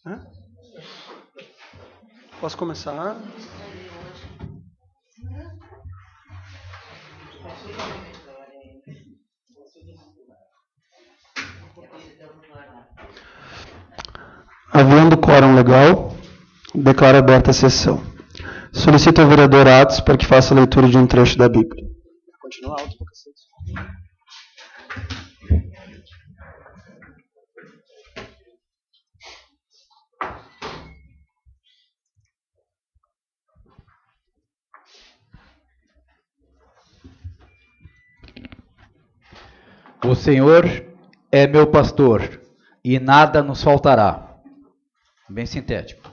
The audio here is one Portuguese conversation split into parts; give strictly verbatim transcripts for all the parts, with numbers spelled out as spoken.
Hã? Posso começar? Havendo quórum legal, declaro aberta a sessão. Solicito ao vereador Atos para que faça a leitura de um trecho da Bíblia. Continua alto, O Senhor é meu pastor, e nada nos faltará. Bem sintético.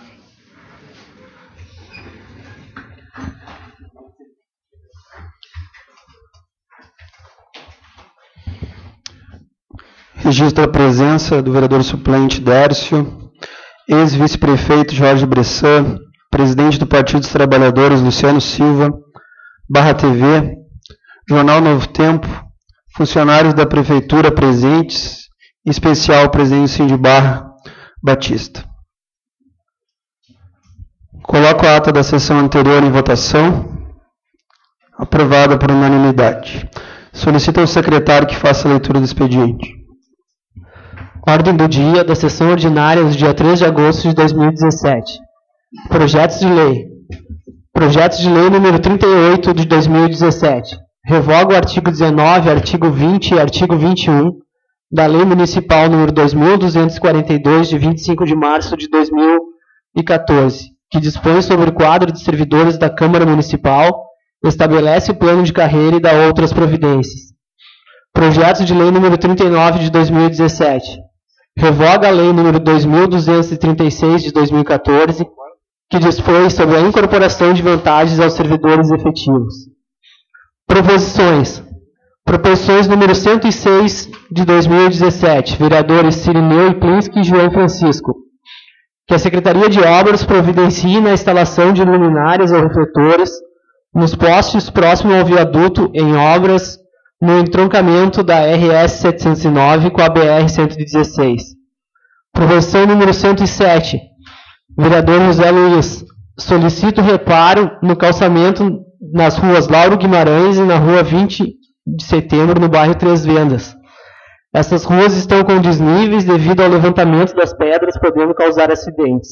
Registro a presença do vereador suplente Dércio, ex-vice-prefeito Jorge Bressan, presidente do Partido dos Trabalhadores Luciano Silva, Barra T V, Jornal Novo Tempo, funcionários da Prefeitura presentes, em especial o presidente do Sindibarra, Batista. Coloco a ata da sessão anterior em votação, aprovada por unanimidade. Solicito ao secretário que faça a leitura do expediente. Ordem do dia da sessão ordinária do dia três de agosto de dois mil e dezessete. Projetos de lei. Projeto de lei número trinta e oito de dois mil e dezessete. Revoga o artigo dezenove, artigo vinte e artigo vinte e um da Lei Municipal número dois mil duzentos e quarenta e dois, de vinte e cinco de março de dois mil e quatorze, que dispõe sobre o quadro de servidores da Câmara Municipal, estabelece o plano de carreira e dá outras providências. Projeto de lei número trinta e nove de dois mil e dezessete. Revoga a lei número dois mil duzentos e trinta e seis de dois mil e quatorze, que dispõe sobre a incorporação de vantagens aos servidores efetivos. Proposições. Proposições número cento e seis de dois mil e dezessete, vereadores Cirineu e Plinski e João Francisco. Que a Secretaria de Obras providencie na instalação de luminárias ou refletores nos postes próximos ao viaduto em obras no entroncamento da R S setecentos e nove com a B R cento e dezesseis. Proposição número cento e sete, vereador José Luiz. Solicito reparo no calçamento nas ruas Lauro Guimarães e na rua vinte de setembro, no bairro Três Vendas. Essas ruas estão com desníveis devido ao levantamento das pedras, podendo causar acidentes.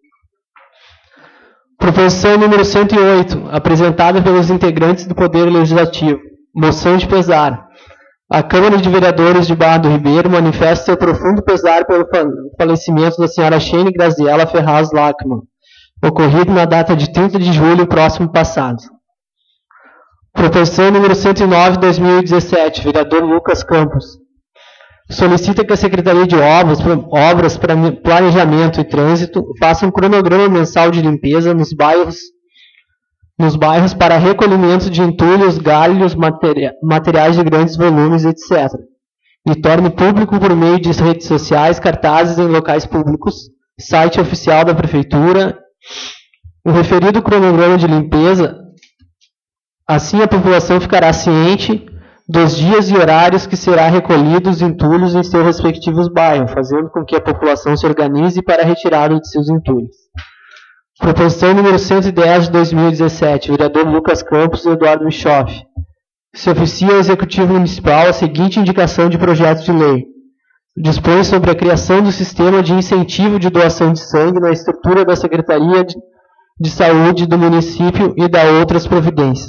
Proposição número cento e oito, apresentada pelos integrantes do Poder Legislativo. Moção de pesar. A Câmara de Vereadores de Barra do Ribeiro manifesta seu profundo pesar pelo falecimento da senhora Shane Graziella Ferraz Lachmann, ocorrido na data de trinta de julho próximo passado. Proposição número cento e nove de dois mil e dezessete, vereador Lucas Campos. Solicita que a Secretaria de Obras, Obras, Planejamento e Trânsito faça um cronograma mensal de limpeza nos bairros, nos bairros para recolhimento de entulhos, galhos, materia, materiais de grandes volumes, etcétera. E torne público por meio de redes sociais, cartazes em locais públicos, site oficial da Prefeitura, o referido cronograma de limpeza. Assim a população ficará ciente dos dias e horários que será recolhido os entulhos em seus respectivos bairros, fazendo com que a população se organize para a retirada de seus entulhos. Proposição número cento e dez de dois mil e dezessete, vereador Lucas Campos e Eduardo Michoff. Se oficia ao Executivo Municipal a seguinte indicação de projeto de lei. Dispõe sobre a criação do sistema de incentivo de doação de sangue na estrutura da Secretaria de, de Saúde do município e dá outras providências.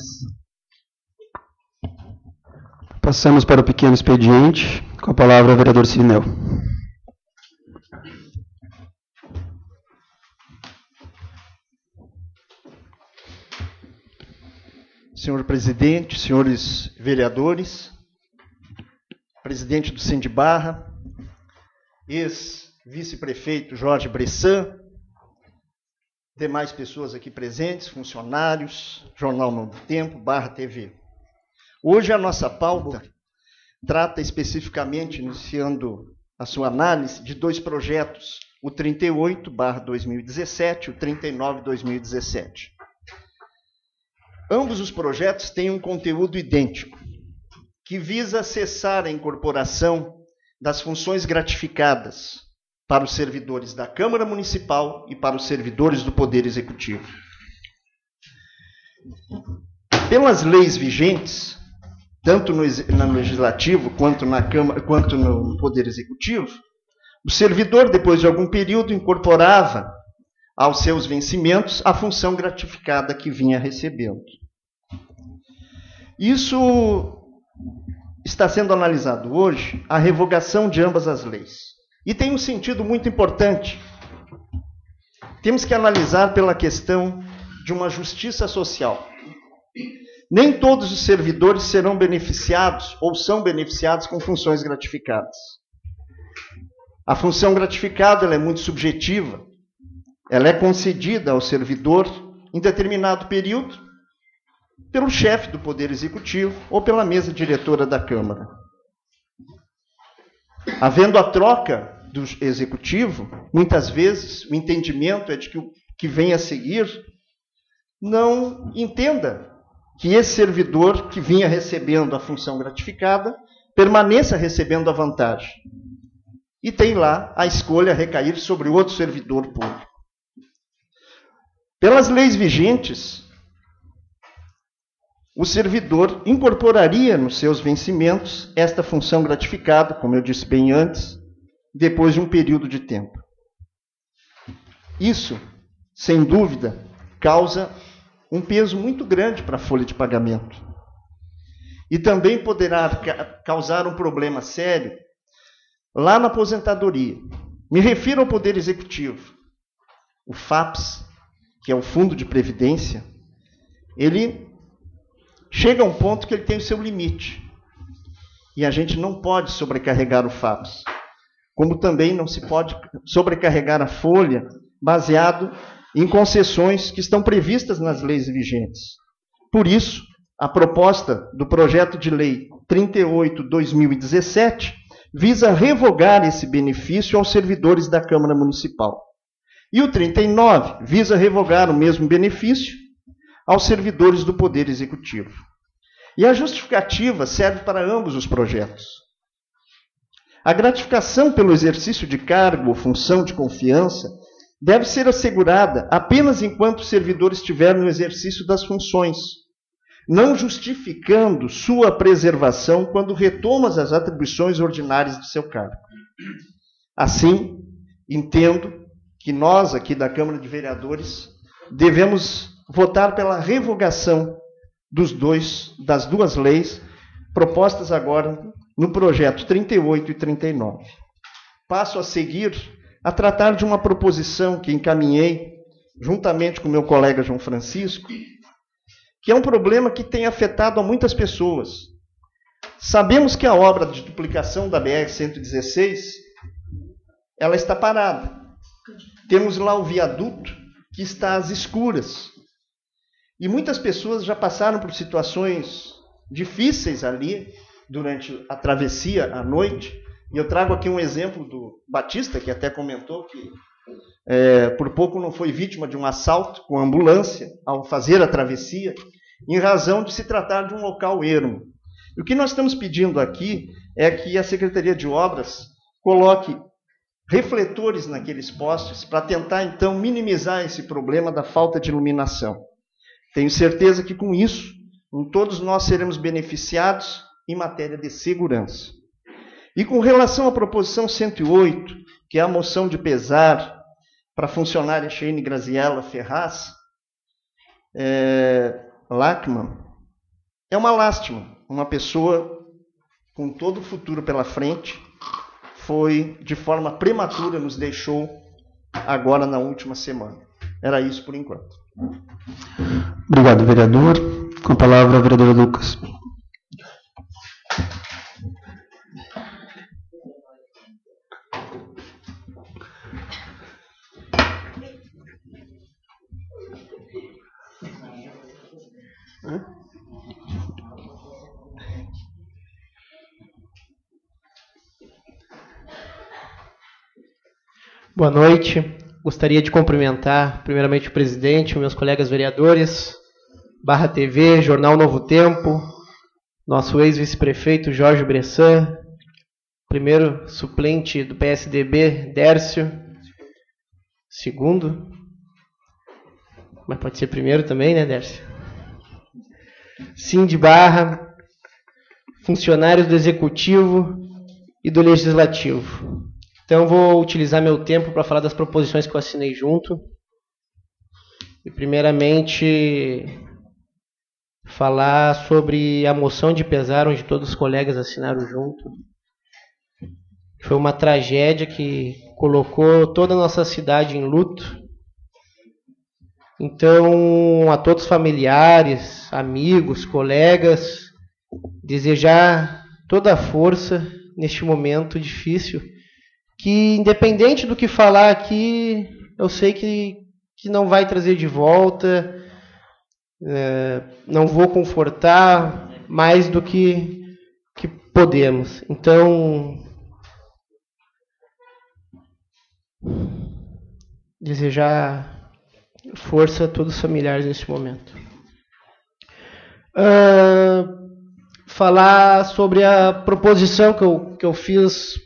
Passamos para o pequeno expediente. Com a palavra o vereador Cirineu. Senhor presidente, senhores vereadores, presidente do Sindibarra, ex-vice-prefeito Jorge Bressan, demais pessoas aqui presentes, funcionários, Jornal Novo Tempo, Barra T V. Hoje a nossa pauta trata especificamente, iniciando a sua análise, de dois projetos, o trinta e oito barra dois mil e dezessete e o trinta e nove barra dois mil e dezessete. Ambos os projetos têm um conteúdo idêntico, que visa cessar a incorporação das funções gratificadas para os servidores da Câmara Municipal e para os servidores do Poder Executivo. Pelas leis vigentes, tanto no, no Legislativo quanto, na Câmara, quanto no Poder Executivo, o servidor, depois de algum período, incorporava aos seus vencimentos a função gratificada que vinha recebendo. Isso está sendo analisado hoje, a revogação de ambas as leis. E tem um sentido muito importante. Temos que analisar pela questão de uma justiça social. Nem todos os servidores serão beneficiados ou são beneficiados com funções gratificadas. A função gratificada ela é muito subjetiva. Ela é concedida ao servidor em determinado período pelo chefe do Poder Executivo ou pela mesa diretora da Câmara. Havendo a troca do Executivo, muitas vezes o entendimento é de que o que vem a seguir não entenda que esse servidor que vinha recebendo a função gratificada permaneça recebendo a vantagem. E tem lá a escolha recair sobre outro servidor público. Pelas leis vigentes, o servidor incorporaria nos seus vencimentos esta função gratificada, como eu disse bem antes, depois de um período de tempo. Isso, sem dúvida, causa um peso muito grande para a folha de pagamento. E também poderá causar um problema sério lá na aposentadoria. Me refiro ao Poder Executivo. O FAPES, que é o Fundo de Previdência, ele chega a um ponto que ele tem o seu limite. E a gente não pode sobrecarregar o FAPES. Como também não se pode sobrecarregar a folha baseado em concessões que estão previstas nas leis vigentes. Por isso, a proposta do projeto de lei trinta e oito barra dois mil e dezessete visa revogar esse benefício aos servidores da Câmara Municipal. E o trinta e nove visa revogar o mesmo benefício aos servidores do Poder Executivo. E a justificativa serve para ambos os projetos. A gratificação pelo exercício de cargo ou função de confiança deve ser assegurada apenas enquanto o servidor estiver no exercício das funções, não justificando sua preservação quando retoma as atribuições ordinárias de seu cargo. Assim, entendo que nós, aqui da Câmara de Vereadores, devemos votar pela revogação dos dois, das duas leis propostas agora no projeto trinta e oito e trinta e nove. Passo a seguir a tratar de uma proposição que encaminhei, juntamente com meu colega João Francisco, que é um problema que tem afetado a muitas pessoas. Sabemos que a obra de duplicação da B R cento e dezesseis, ela está parada. Temos lá o viaduto que está às escuras. E muitas pessoas já passaram por situações difíceis ali durante a travessia à noite. E eu trago aqui um exemplo do Batista, que até comentou que é, por pouco não foi vítima de um assalto com ambulância ao fazer a travessia, em razão de se tratar de um local ermo. E o que nós estamos pedindo aqui é que a Secretaria de Obras coloque refletores naqueles postes para tentar, então, minimizar esse problema da falta de iluminação. Tenho certeza que, com isso, todos nós seremos beneficiados em matéria de segurança. E com relação à proposição cento e oito, que é a moção de pesar para a funcionária Sheine Graziella Ferraz é, Lachmann, é uma lástima. Uma pessoa com todo o futuro pela frente foi, de forma prematura, nos deixou agora na última semana. Era isso por enquanto. Obrigado, vereador. Com a palavra, o vereador Lucas. Boa noite. Gostaria de cumprimentar, primeiramente, o presidente, meus colegas vereadores, Barra T V, Jornal Novo Tempo, nosso ex-vice-prefeito Jorge Bressan, Primeiro, suplente do P S D B, Dércio. Segundo. Mas pode ser primeiro também, né, Dércio? Sim de Barra. Funcionários do Executivo e do Legislativo. Então, vou utilizar meu tempo para falar das proposições que eu assinei junto. E, primeiramente, falar sobre a moção de pesar, onde todos os colegas assinaram junto. Foi uma tragédia que colocou toda a nossa cidade em luto. Então, a todos os familiares, amigos, colegas, desejar toda a força neste momento difícil, que independente do que falar aqui, eu sei que, que não vai trazer de volta, é, não vou confortar mais do que, que podemos. Então, desejar força a todos os familiares neste momento. Uh, falar sobre a proposição que eu, que eu fiz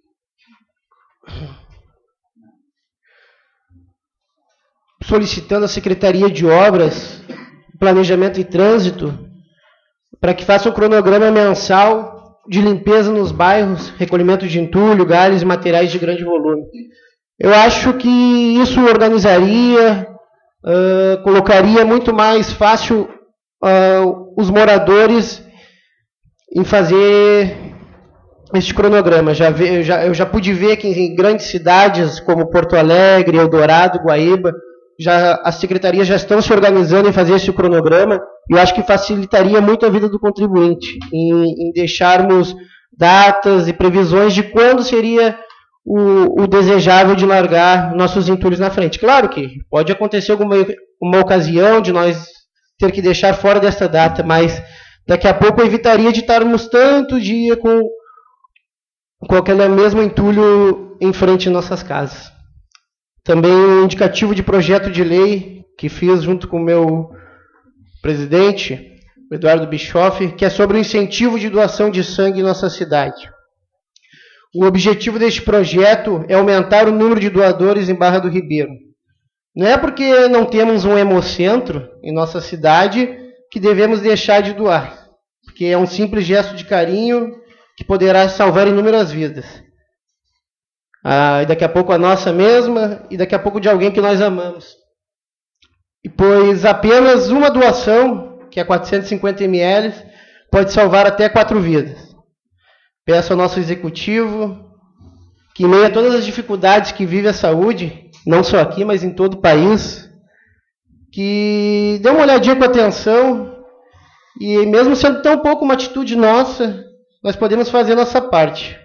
solicitando à Secretaria de Obras, Planejamento e Trânsito para que faça um cronograma mensal de limpeza nos bairros, recolhimento de entulho, galhos e materiais de grande volume. Eu acho que isso organizaria, uh, colocaria muito mais fácil uh, os moradores em fazer este cronograma. Já ve, eu, já, eu já pude ver que em grandes cidades como Porto Alegre, Eldorado, Guaíba, já, as secretarias já estão se organizando em fazer esse cronograma, e eu acho que facilitaria muito a vida do contribuinte, em, em deixarmos datas e previsões de quando seria o, o desejável de largar nossos entulhos na frente. Claro que pode acontecer alguma uma ocasião de nós ter que deixar fora dessa data, mas daqui a pouco evitaria de estarmos tanto dia com, com aquele mesmo entulho em frente às nossas casas. Também um indicativo de projeto de lei que fiz junto com o meu presidente, o Eduardo Bischoff, que é sobre o incentivo de doação de sangue em nossa cidade. O objetivo deste projeto é aumentar o número de doadores em Barra do Ribeiro. Não é porque não temos um hemocentro em nossa cidade que devemos deixar de doar, porque é um simples gesto de carinho que poderá salvar inúmeras vidas. Ah, e daqui a pouco a nossa mesma, e daqui a pouco de alguém que nós amamos. E pois apenas uma doação, que é quatrocentos e cinquenta mililitros, pode salvar até quatro vidas. Peço ao nosso executivo que, em meio a todas as dificuldades que vive a saúde, não só aqui, mas em todo o país, que dê uma olhadinha com atenção, e mesmo sendo tão pouco uma atitude nossa, nós podemos fazer nossa parte.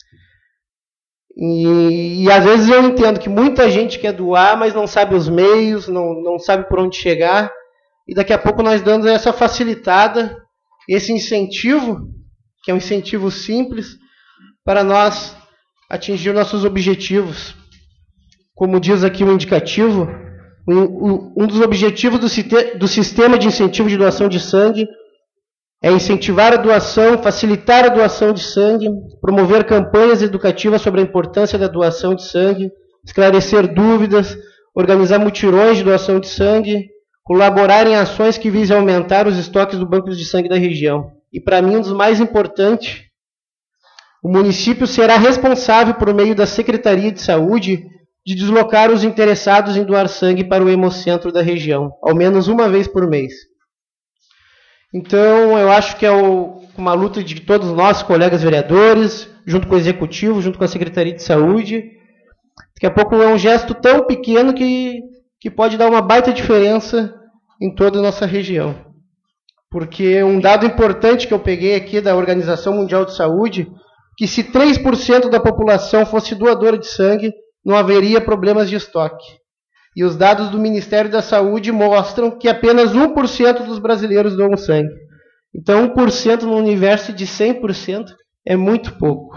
E, e às vezes eu entendo que muita gente quer doar, mas não sabe os meios, não, não sabe por onde chegar, e daqui a pouco nós damos essa facilitada, esse incentivo, que é um incentivo simples, para nós atingir nossos objetivos. Como diz aqui o indicativo, um, um dos objetivos do, do sistema de incentivo de doação de sangue é incentivar a doação, facilitar a doação de sangue, promover campanhas educativas sobre a importância da doação de sangue, esclarecer dúvidas, organizar mutirões de doação de sangue, colaborar em ações que visem aumentar os estoques do banco de sangue da região. E, para mim, um dos mais importantes, o município será responsável, por meio da Secretaria de Saúde, de deslocar os interessados em doar sangue para o hemocentro da região, ao menos uma vez por mês. Então, eu acho que é o, uma luta de todos nós, colegas vereadores, junto com o Executivo, junto com a Secretaria de Saúde. Daqui a pouco é um gesto tão pequeno que, que pode dar uma baita diferença em toda a nossa região. Porque um dado importante que eu peguei aqui da Organização Mundial de Saúde, que se três por cento da população fosse doadora de sangue, não haveria problemas de estoque. E os dados do Ministério da Saúde mostram que apenas um por cento dos brasileiros doam sangue. Então, um por cento no universo de cem por cento é muito pouco.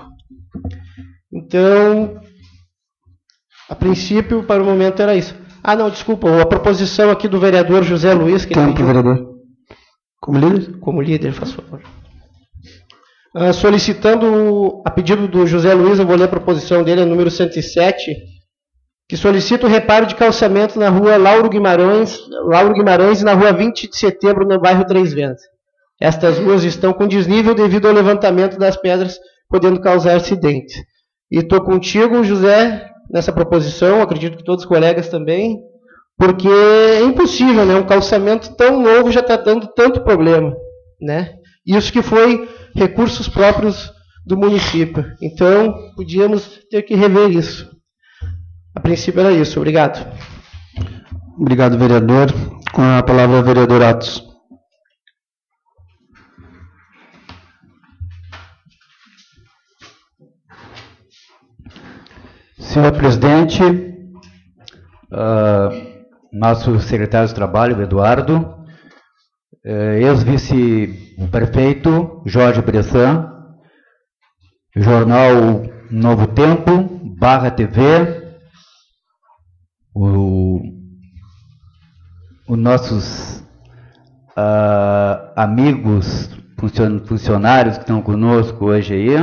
Então, a princípio, para o momento, era isso. Ah, não, desculpa, a proposição aqui do vereador José Luiz... Que Tempo, vereador. Como líder? Como líder, faz favor. uh, solicitando, a pedido do José Luiz, eu vou ler a proposição dele, é número cento e sete, que solicita o reparo de calçamento na rua Lauro Guimarães, Lauro Guimarães e na rua vinte de setembro, no bairro Três Ventos. Estas ruas estão com desnível devido ao levantamento das pedras, podendo causar acidentes. E estou contigo, José, nessa proposição, acredito que todos os colegas também, porque é impossível, né? Um calçamento tão novo já está dando tanto problema, né? Isso que foi recursos próprios do município. Então, podíamos ter que rever isso. A princípio era isso. Obrigado. Obrigado, vereador. Com a palavra, o vereador Atos. Senhor presidente, uh, nosso secretário de Trabalho, Eduardo, uh, ex-vice-prefeito Jorge Bressan, jornal Novo Tempo, Barra T V, o, os nossos uh, amigos funcionários que estão conosco hoje aí.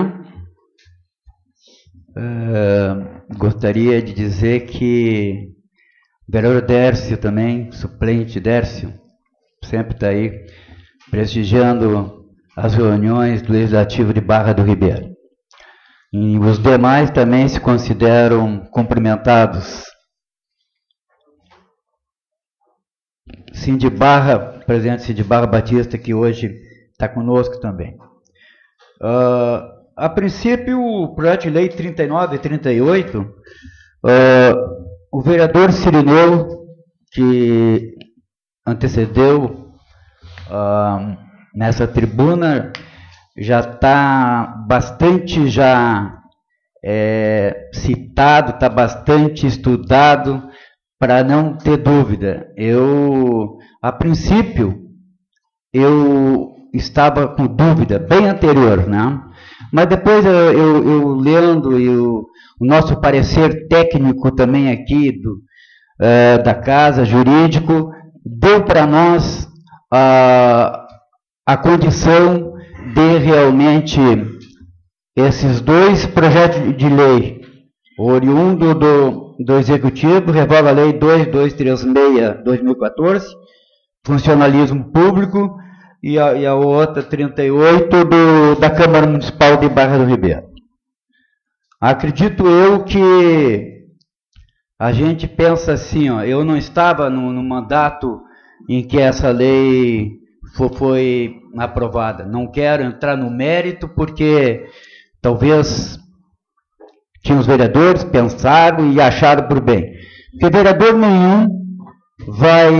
Uh, gostaria de dizer que o vereador Dércio também, suplente Dércio, sempre está aí prestigiando as reuniões do Legislativo de Barra do Ribeiro. E os demais também se consideram cumprimentados. Cindy Barra, presidente Cindy Barra Batista, que hoje está conosco também. Uh, A princípio, o projeto de lei trinta e nove e trinta e oito, uh, o vereador Cirineu, que antecedeu uh, nessa tribuna, já está bastante já é, citado, está bastante estudado, para não ter dúvida. Eu, a princípio, eu estava com dúvida, bem anterior, né? Mas depois eu, eu, eu lendo e o, o nosso parecer técnico também aqui do, uh, da casa, jurídico, deu para nós uh, a condição de realmente esses dois projetos de lei, oriundo do, do Executivo, revoga a Lei dois mil duzentos e trinta e seis, dois mil e quatorze, funcionalismo público, E a, e a outra, trinta e oito, do, da Câmara Municipal de Barra do Ribeiro. Acredito eu que a gente pensa assim, ó, eu não estava no, no mandato em que essa lei foi, foi aprovada. Não quero entrar no mérito, porque talvez tinha os vereadores, pensaram e acharam por bem. Porque vereador nenhum vai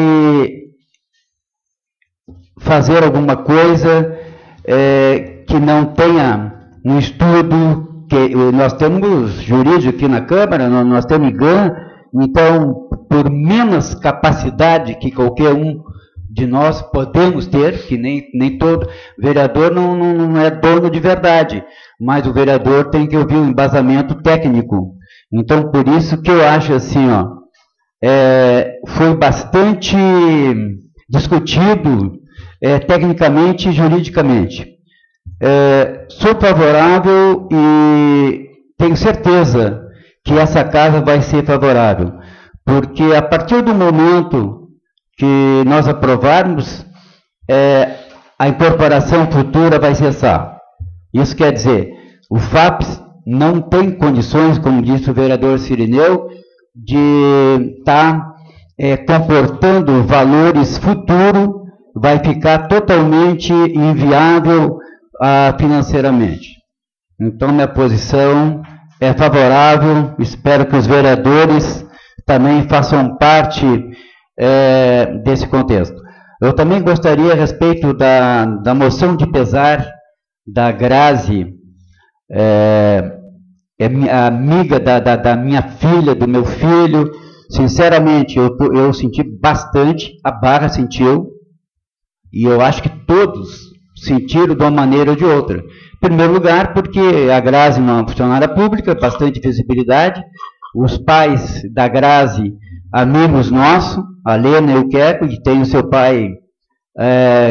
fazer alguma coisa é, que não tenha um estudo, que nós temos jurídico aqui na Câmara, nós, nós temos I G A N, então, por menos capacidade que qualquer um de nós podemos ter, que nem, nem todo vereador não, não, não é dono de verdade, mas o vereador tem que ouvir um embasamento técnico. Então, por isso que eu acho assim, ó, é, foi bastante discutido É, tecnicamente e juridicamente. É, sou favorável e tenho certeza que essa casa vai ser favorável, porque a partir do momento que nós aprovarmos, é, a incorporação futura vai cessar. Isso quer dizer, o FAPES não tem condições, como disse o vereador Cirineu, de estar tá, é, comportando valores futuros, vai ficar totalmente inviável ah, financeiramente. Então, minha posição é favorável, espero que os vereadores também façam parte é, desse contexto. Eu também gostaria, a respeito da, da moção de pesar da Grazi, é, é minha amiga da, da, da minha filha, do meu filho, sinceramente, eu, eu senti bastante, a Barra sentiu, e eu acho que todos sentiram de uma maneira ou de outra. Em primeiro lugar, porque a Grazi é uma funcionária pública, bastante visibilidade, os pais da Grazi, amigos nossos, a Lena e o Queco, que tem o seu pai é,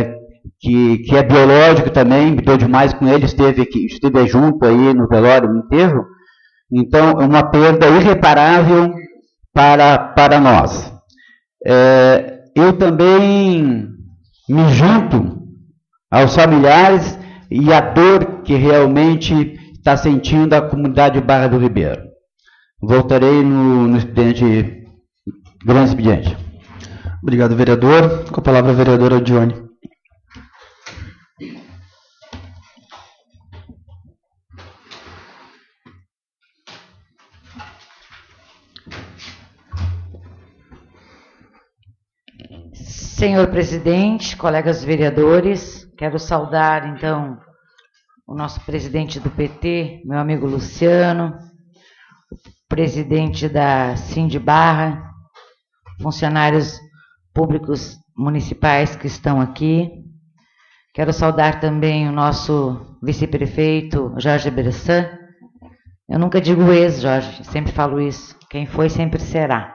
que, que é biológico também, me deu demais com ele, esteve, aqui, esteve junto aí no velório, no enterro. Então, é uma perda irreparável para, para nós. É, eu também me junto aos familiares e à dor que realmente está sentindo a comunidade de Barra do Ribeiro. Voltarei no, no expediente, grande expediente. Obrigado, vereador. Com a palavra, a vereadora Dione. Senhor presidente, colegas vereadores, quero saudar, então, o nosso presidente do P T, meu amigo Luciano, o presidente da Sind Barra, funcionários públicos municipais que estão aqui. Quero saudar também o nosso vice-prefeito, Jorge Bressan. Eu nunca digo ex, Jorge, sempre falo isso. Quem foi, sempre será.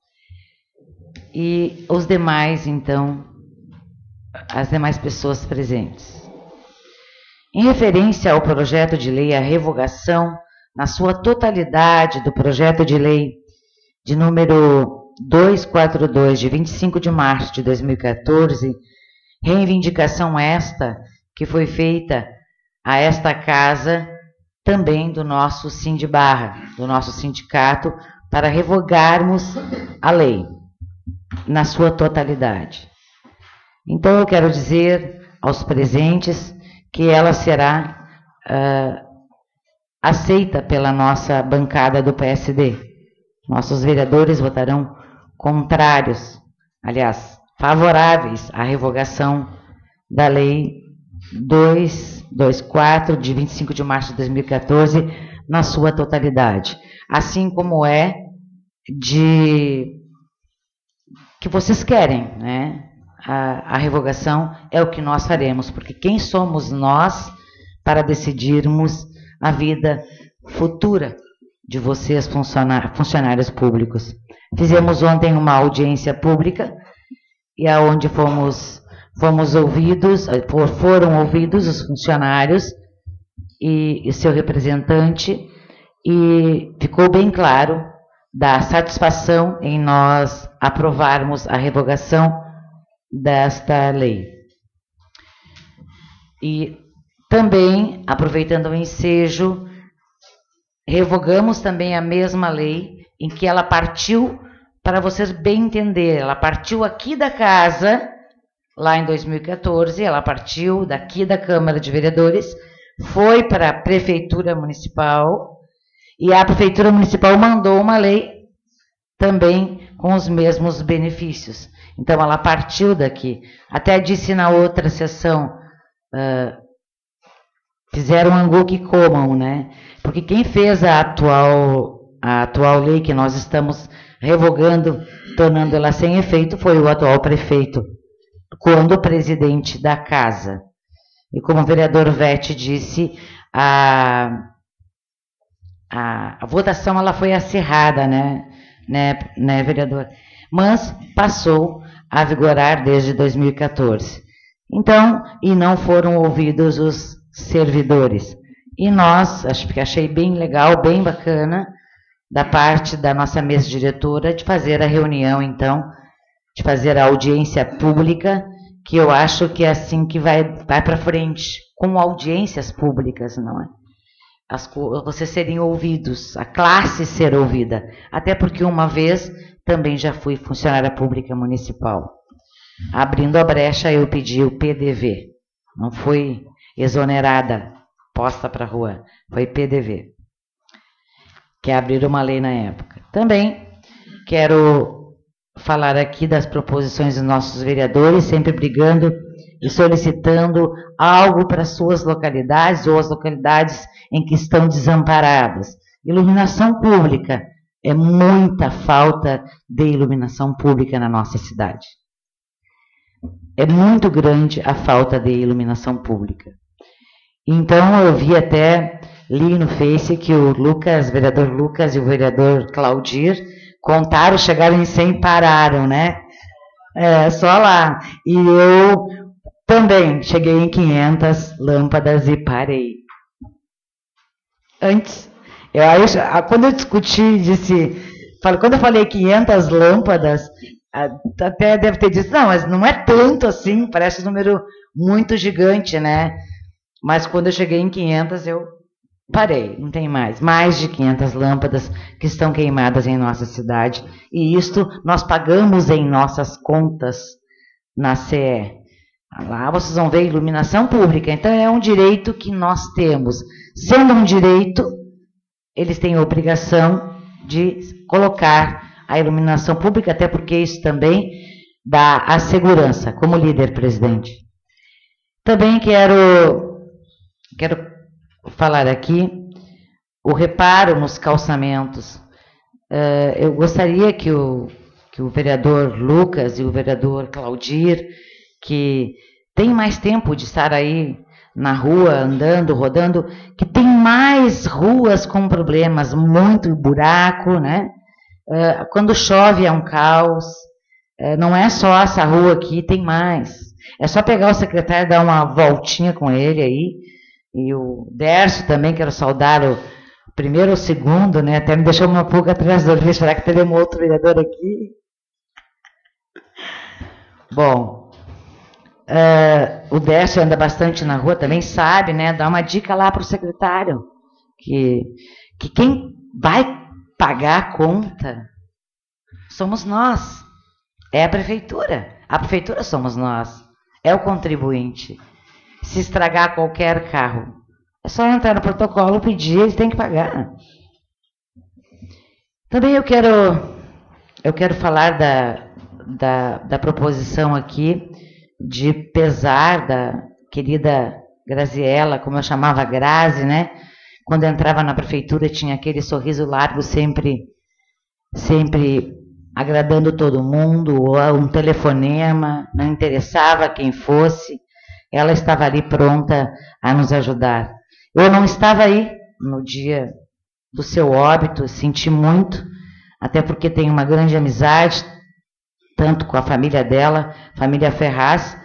E os demais, então, as demais pessoas presentes. Em referência ao projeto de lei, a revogação, na sua totalidade, do projeto de lei de número duzentos e quarenta e dois, de vinte e cinco de março de dois mil e quatorze, reivindicação esta que foi feita a esta casa, também do nosso Sind Barra, do nosso sindicato, para revogarmos a lei na sua totalidade. Então, eu quero dizer aos presentes que ela será uh, aceita pela nossa bancada do P S D. Nossos vereadores votarão contrários, aliás, favoráveis à revogação da Lei duzentos e vinte e quatro, de vinte e cinco de março de dois mil e quatorze, na sua totalidade. Assim como é de que vocês querem, né? A, a revogação é o que nós faremos, porque quem somos nós para decidirmos a vida futura de vocês, funcionários públicos. Fizemos ontem uma audiência pública, e aonde fomos, fomos ouvidos, foram ouvidos os funcionários e, e seu representante, e ficou bem claro da satisfação em nós aprovarmos a revogação desta lei. E também, aproveitando o ensejo, revogamos também a mesma lei em que ela partiu, para vocês bem entenderem, ela partiu aqui da casa, lá em dois mil e quatorze, ela partiu daqui da Câmara de Vereadores, foi para a Prefeitura Municipal, e a Prefeitura Municipal mandou uma lei também com os mesmos benefícios. Então, ela partiu daqui. Até disse na outra sessão, uh, fizeram angu que comam, né? Porque quem fez a atual, a atual lei que nós estamos revogando, tornando ela sem efeito, foi o atual prefeito, quando presidente da casa. E como o vereador Vete disse, a, a, a votação ela foi acirrada, né? Né, né, vereador? Mas passou a vigorar desde dois mil e quatorze. Então, e não foram ouvidos os servidores. E nós, acho que achei bem legal, bem bacana, da parte da nossa mesa diretora, de fazer a reunião, então, de fazer a audiência pública, que eu acho que é assim que vai, vai para frente, com audiências públicas, não é? As, vocês serem ouvidos, a classe ser ouvida, até porque uma vez também já fui funcionária pública municipal. Abrindo a brecha, eu pedi o P D V, não fui exonerada, posta para a rua, foi P D V, que abriram uma lei na época. Também quero falar aqui das proposições dos nossos vereadores, sempre brigando e solicitando algo para suas localidades ou as localidades em que estão desamparadas. Iluminação pública. É muita falta de iluminação pública na nossa cidade. É muito grande a falta de iluminação pública. Então, eu vi até, li no Face que o Lucas, o vereador Lucas e o vereador Claudir contaram, chegaram em cem, pararam, né? É, só lá. E eu também cheguei em quinhentas lâmpadas e parei. Antes, eu acho, quando eu discuti, disse, quando eu falei quinhentas lâmpadas, até deve ter dito, não, mas não é tanto assim, parece um número muito gigante, né? Mas quando eu cheguei em quinhentas, eu parei, não tem mais. Mais de quinhentas lâmpadas que estão queimadas em nossa cidade. E isto nós pagamos em nossas contas na C E. Lá vocês vão ver iluminação pública. Então é um direito que nós temos. Sendo um direito, eles têm a obrigação de colocar a iluminação pública, até porque isso também dá a segurança, como líder, presidente. Também quero, quero falar aqui o reparo nos calçamentos. Uh, eu gostaria que o, que o vereador Lucas e o vereador Claudir, que tem mais tempo de estar aí na rua, andando, rodando, que tem mais ruas com problemas, muito buraco, né? Uh, quando chove é um caos, uh, não é só essa rua aqui, tem mais. É só pegar o secretário e dar uma voltinha com ele aí, e o Dércio também, quero saudar o primeiro ou o segundo, né? Até me deixou uma pulga atrás da orelha, será que teremos outro vereador aqui? Bom, uh, o Dércio anda bastante na rua também, sabe, né? Dá uma dica lá para o secretário, que, que quem vai pagar a conta somos nós, é a prefeitura. A prefeitura somos nós, é o contribuinte. Se estragar qualquer carro, é só entrar no protocolo, pedir, eles têm que pagar. Também eu quero, eu quero falar da, da, da proposição aqui de pesar da querida Graziella, como eu chamava Grazi, né? Quando entrava na prefeitura tinha aquele sorriso largo, sempre, sempre agradando todo mundo, ou um telefonema, não interessava quem fosse, ela estava ali pronta a nos ajudar. Eu não estava aí no dia do seu óbito, senti muito, até porque tenho uma grande amizade, tanto com a família dela, família Ferraz,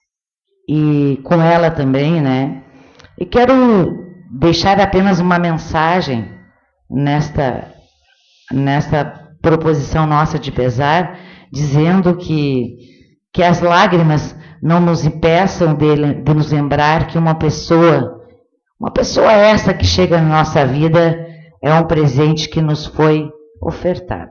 e com ela também, né? E quero deixar apenas uma mensagem nesta, nesta proposição nossa de pesar, dizendo que, que as lágrimas não nos impeçam de, de nos lembrar que uma pessoa, uma pessoa essa que chega na nossa vida é um presente que nos foi ofertado.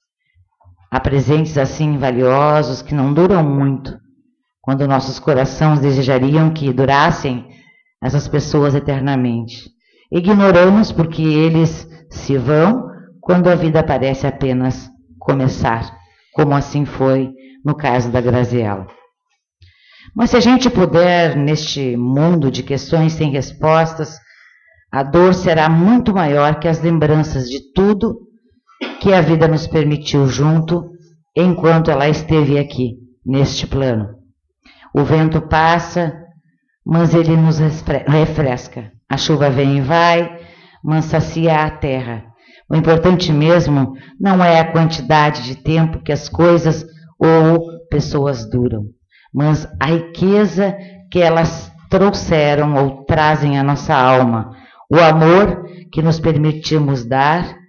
Há presentes assim valiosos que não duram muito, quando nossos corações desejariam que durassem essas pessoas eternamente. Ignoramos porque eles se vão quando a vida parece apenas começar, como assim foi no caso da Graziella. Mas se a gente puder, neste mundo de questões sem respostas, a dor será muito maior que as lembranças de tudo que a vida nos permitiu junto enquanto ela esteve aqui, neste plano. O vento passa, mas ele nos refresca. A chuva vem e vai, mas sacia a terra. O importante mesmo não é a quantidade de tempo que as coisas ou pessoas duram, mas a riqueza que elas trouxeram ou trazem à nossa alma, o amor que nos permitimos dar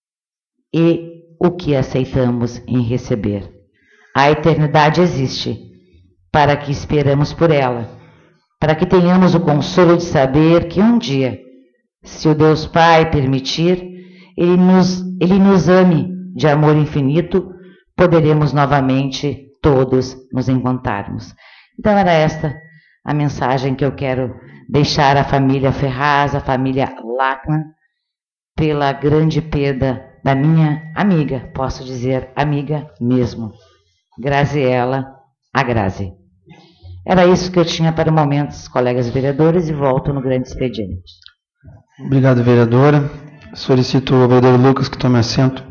e o que aceitamos em receber. A eternidade existe para que esperamos por ela, para que tenhamos o consolo de saber que um dia, se o Deus Pai permitir, Ele nos, Ele nos ame de amor infinito, poderemos novamente todos nos encontrarmos. Então era esta a mensagem que eu quero deixar à família Ferraz, à família Lachmann, pela grande perda da minha amiga, posso dizer amiga mesmo, Graziella, a Grazi. Era isso que eu tinha para o momento, colegas vereadores, e volto no grande expediente. Obrigado, vereadora. Solicito o vereador Lucas que tome assento.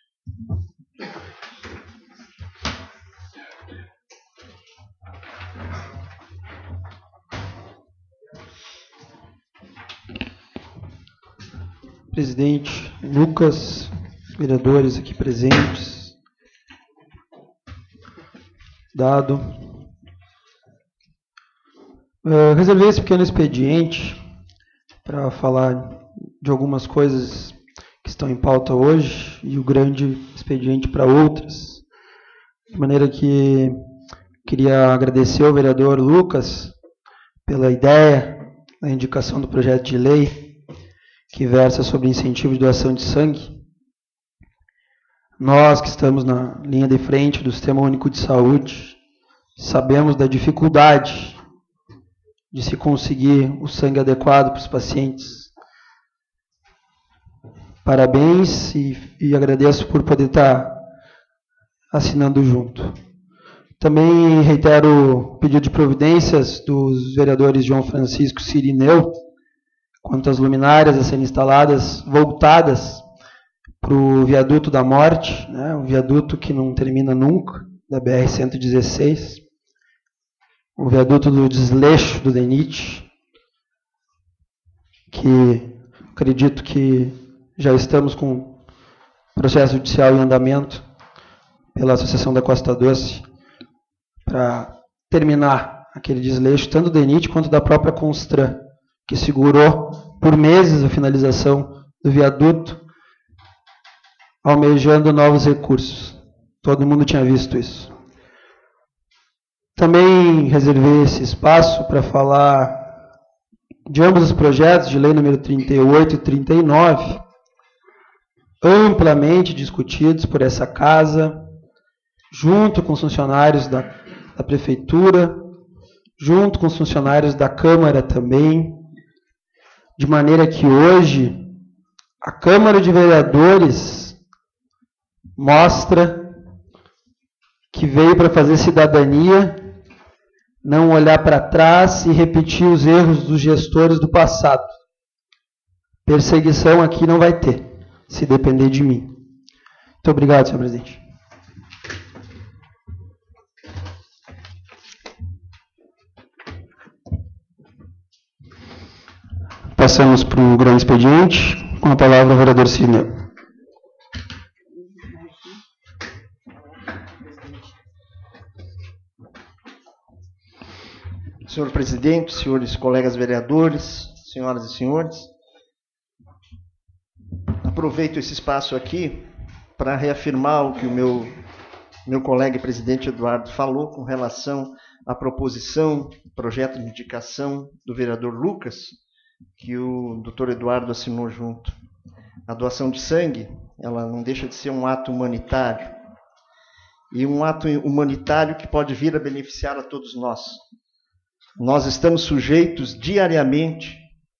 Presidente Lucas, vereadores aqui presentes. Dado. Eu reservei esse pequeno expediente para falar de algumas coisas que estão em pauta hoje e o grande expediente para outras. De maneira que queria agradecer ao vereador Lucas pela ideia, a indicação do projeto de lei que versa sobre incentivo de doação de sangue. Nós que estamos na linha de frente do Sistema Único de Saúde, sabemos da dificuldade de se conseguir o sangue adequado para os pacientes. Parabéns e, e agradeço por poder estar assinando junto. Também reitero o pedido de providências dos vereadores João Francisco e Cirineu, quanto às luminárias a serem instaladas, voltadas para o viaduto da morte, né, um viaduto que não termina nunca, da B R cento e dezesseis, o viaduto do desleixo do D E N I T, que acredito que já estamos com processo judicial em andamento pela Associação da Costa Doce para terminar aquele desleixo, tanto do D E N I T quanto da própria Constran, que segurou por meses a finalização do viaduto, almejando novos recursos. Todo mundo tinha visto isso. Também reservei esse espaço para falar de ambos os projetos de lei número trinta e oito e trinta e nove, amplamente discutidos por essa casa, junto com os funcionários da, da Prefeitura, junto com os funcionários da Câmara também, de maneira que hoje a Câmara de Vereadores mostra que veio para fazer cidadania, não olhar para trás e repetir os erros dos gestores do passado. Perseguição aqui não vai ter, se depender de mim. Muito obrigado, senhor presidente. Passamos para o grande expediente, com a palavra o vereador Cirineu. Senhor presidente, senhores colegas vereadores, senhoras e senhores, aproveito esse espaço aqui para reafirmar o que o meu, meu colega e presidente Eduardo falou com relação à proposição, projeto de indicação do vereador Lucas, que o doutor Eduardo assinou junto. A doação de sangue, ela não deixa de ser um ato humanitário, e um ato humanitário que pode vir a beneficiar a todos nós. Nós estamos sujeitos diariamente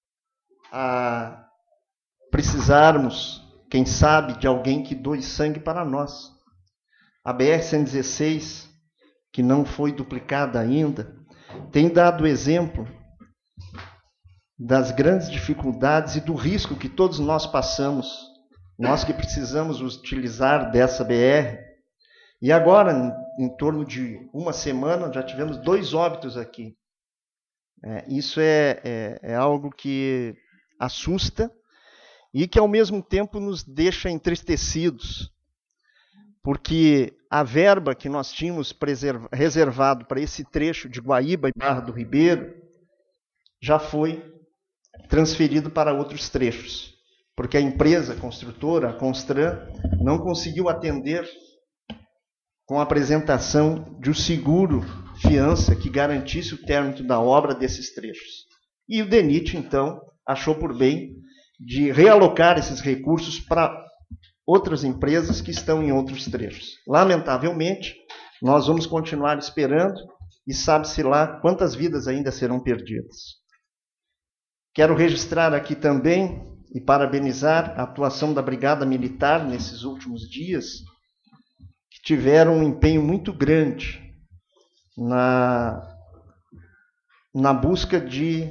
a precisarmos, quem sabe, de alguém que doe sangue para nós. A B R cento e dezesseis, que não foi duplicada ainda, tem dado exemplo das grandes dificuldades e do risco que todos nós passamos, nós que precisamos utilizar dessa B R. E agora, em, em torno de uma semana, já tivemos dois óbitos aqui. É, isso é, é, é algo que assusta e que, ao mesmo tempo, nos deixa entristecidos, porque a verba que nós tínhamos reservado para esse trecho de Guaíba e Barra do Ribeiro já foi transferido para outros trechos, porque a empresa construtora, a Constran, não conseguiu atender com a apresentação de um seguro fiança que garantisse o término da obra desses trechos. E o D E N I T, então, achou por bem de realocar esses recursos para outras empresas que estão em outros trechos. Lamentavelmente, nós vamos continuar esperando e sabe-se lá quantas vidas ainda serão perdidas. Quero registrar aqui também e parabenizar a atuação da Brigada Militar nesses últimos dias, que tiveram um empenho muito grande na, na busca de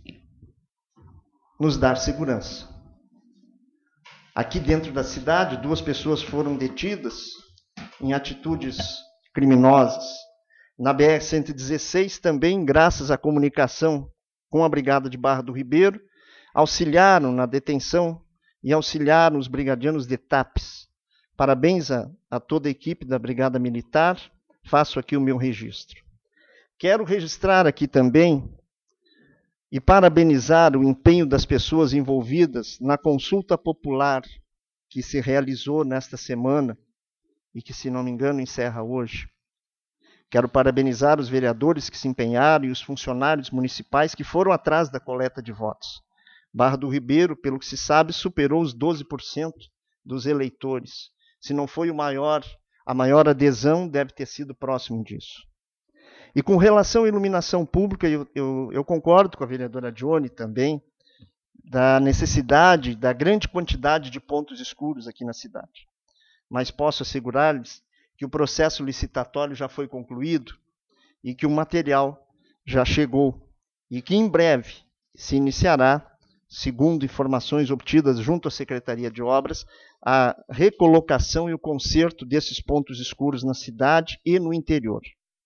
nos dar segurança. Aqui dentro da cidade, duas pessoas foram detidas em atitudes criminosas. Na B R cento e dezesseis, também, graças à comunicação com a Brigada de Barra do Ribeiro, auxiliaram na detenção e auxiliaram os brigadianos de TAPES. Parabéns a, a toda a equipe da Brigada Militar. Faço aqui o meu registro. Quero registrar aqui também e parabenizar o empenho das pessoas envolvidas na consulta popular que se realizou nesta semana e que, se não me engano, encerra hoje. Quero parabenizar os vereadores que se empenharam e os funcionários municipais que foram atrás da coleta de votos. Barra do Ribeiro, pelo que se sabe, superou os doze por cento dos eleitores. Se não foi o maior, a maior adesão, deve ter sido próximo disso. E com relação à iluminação pública, eu, eu, eu concordo com a vereadora Johnny também, da necessidade, da grande quantidade de pontos escuros aqui na cidade. Mas posso assegurar-lhes que o processo licitatório já foi concluído e que o material já chegou e que em breve se iniciará, segundo informações obtidas junto à Secretaria de Obras, a recolocação e o conserto desses pontos escuros na cidade e no interior.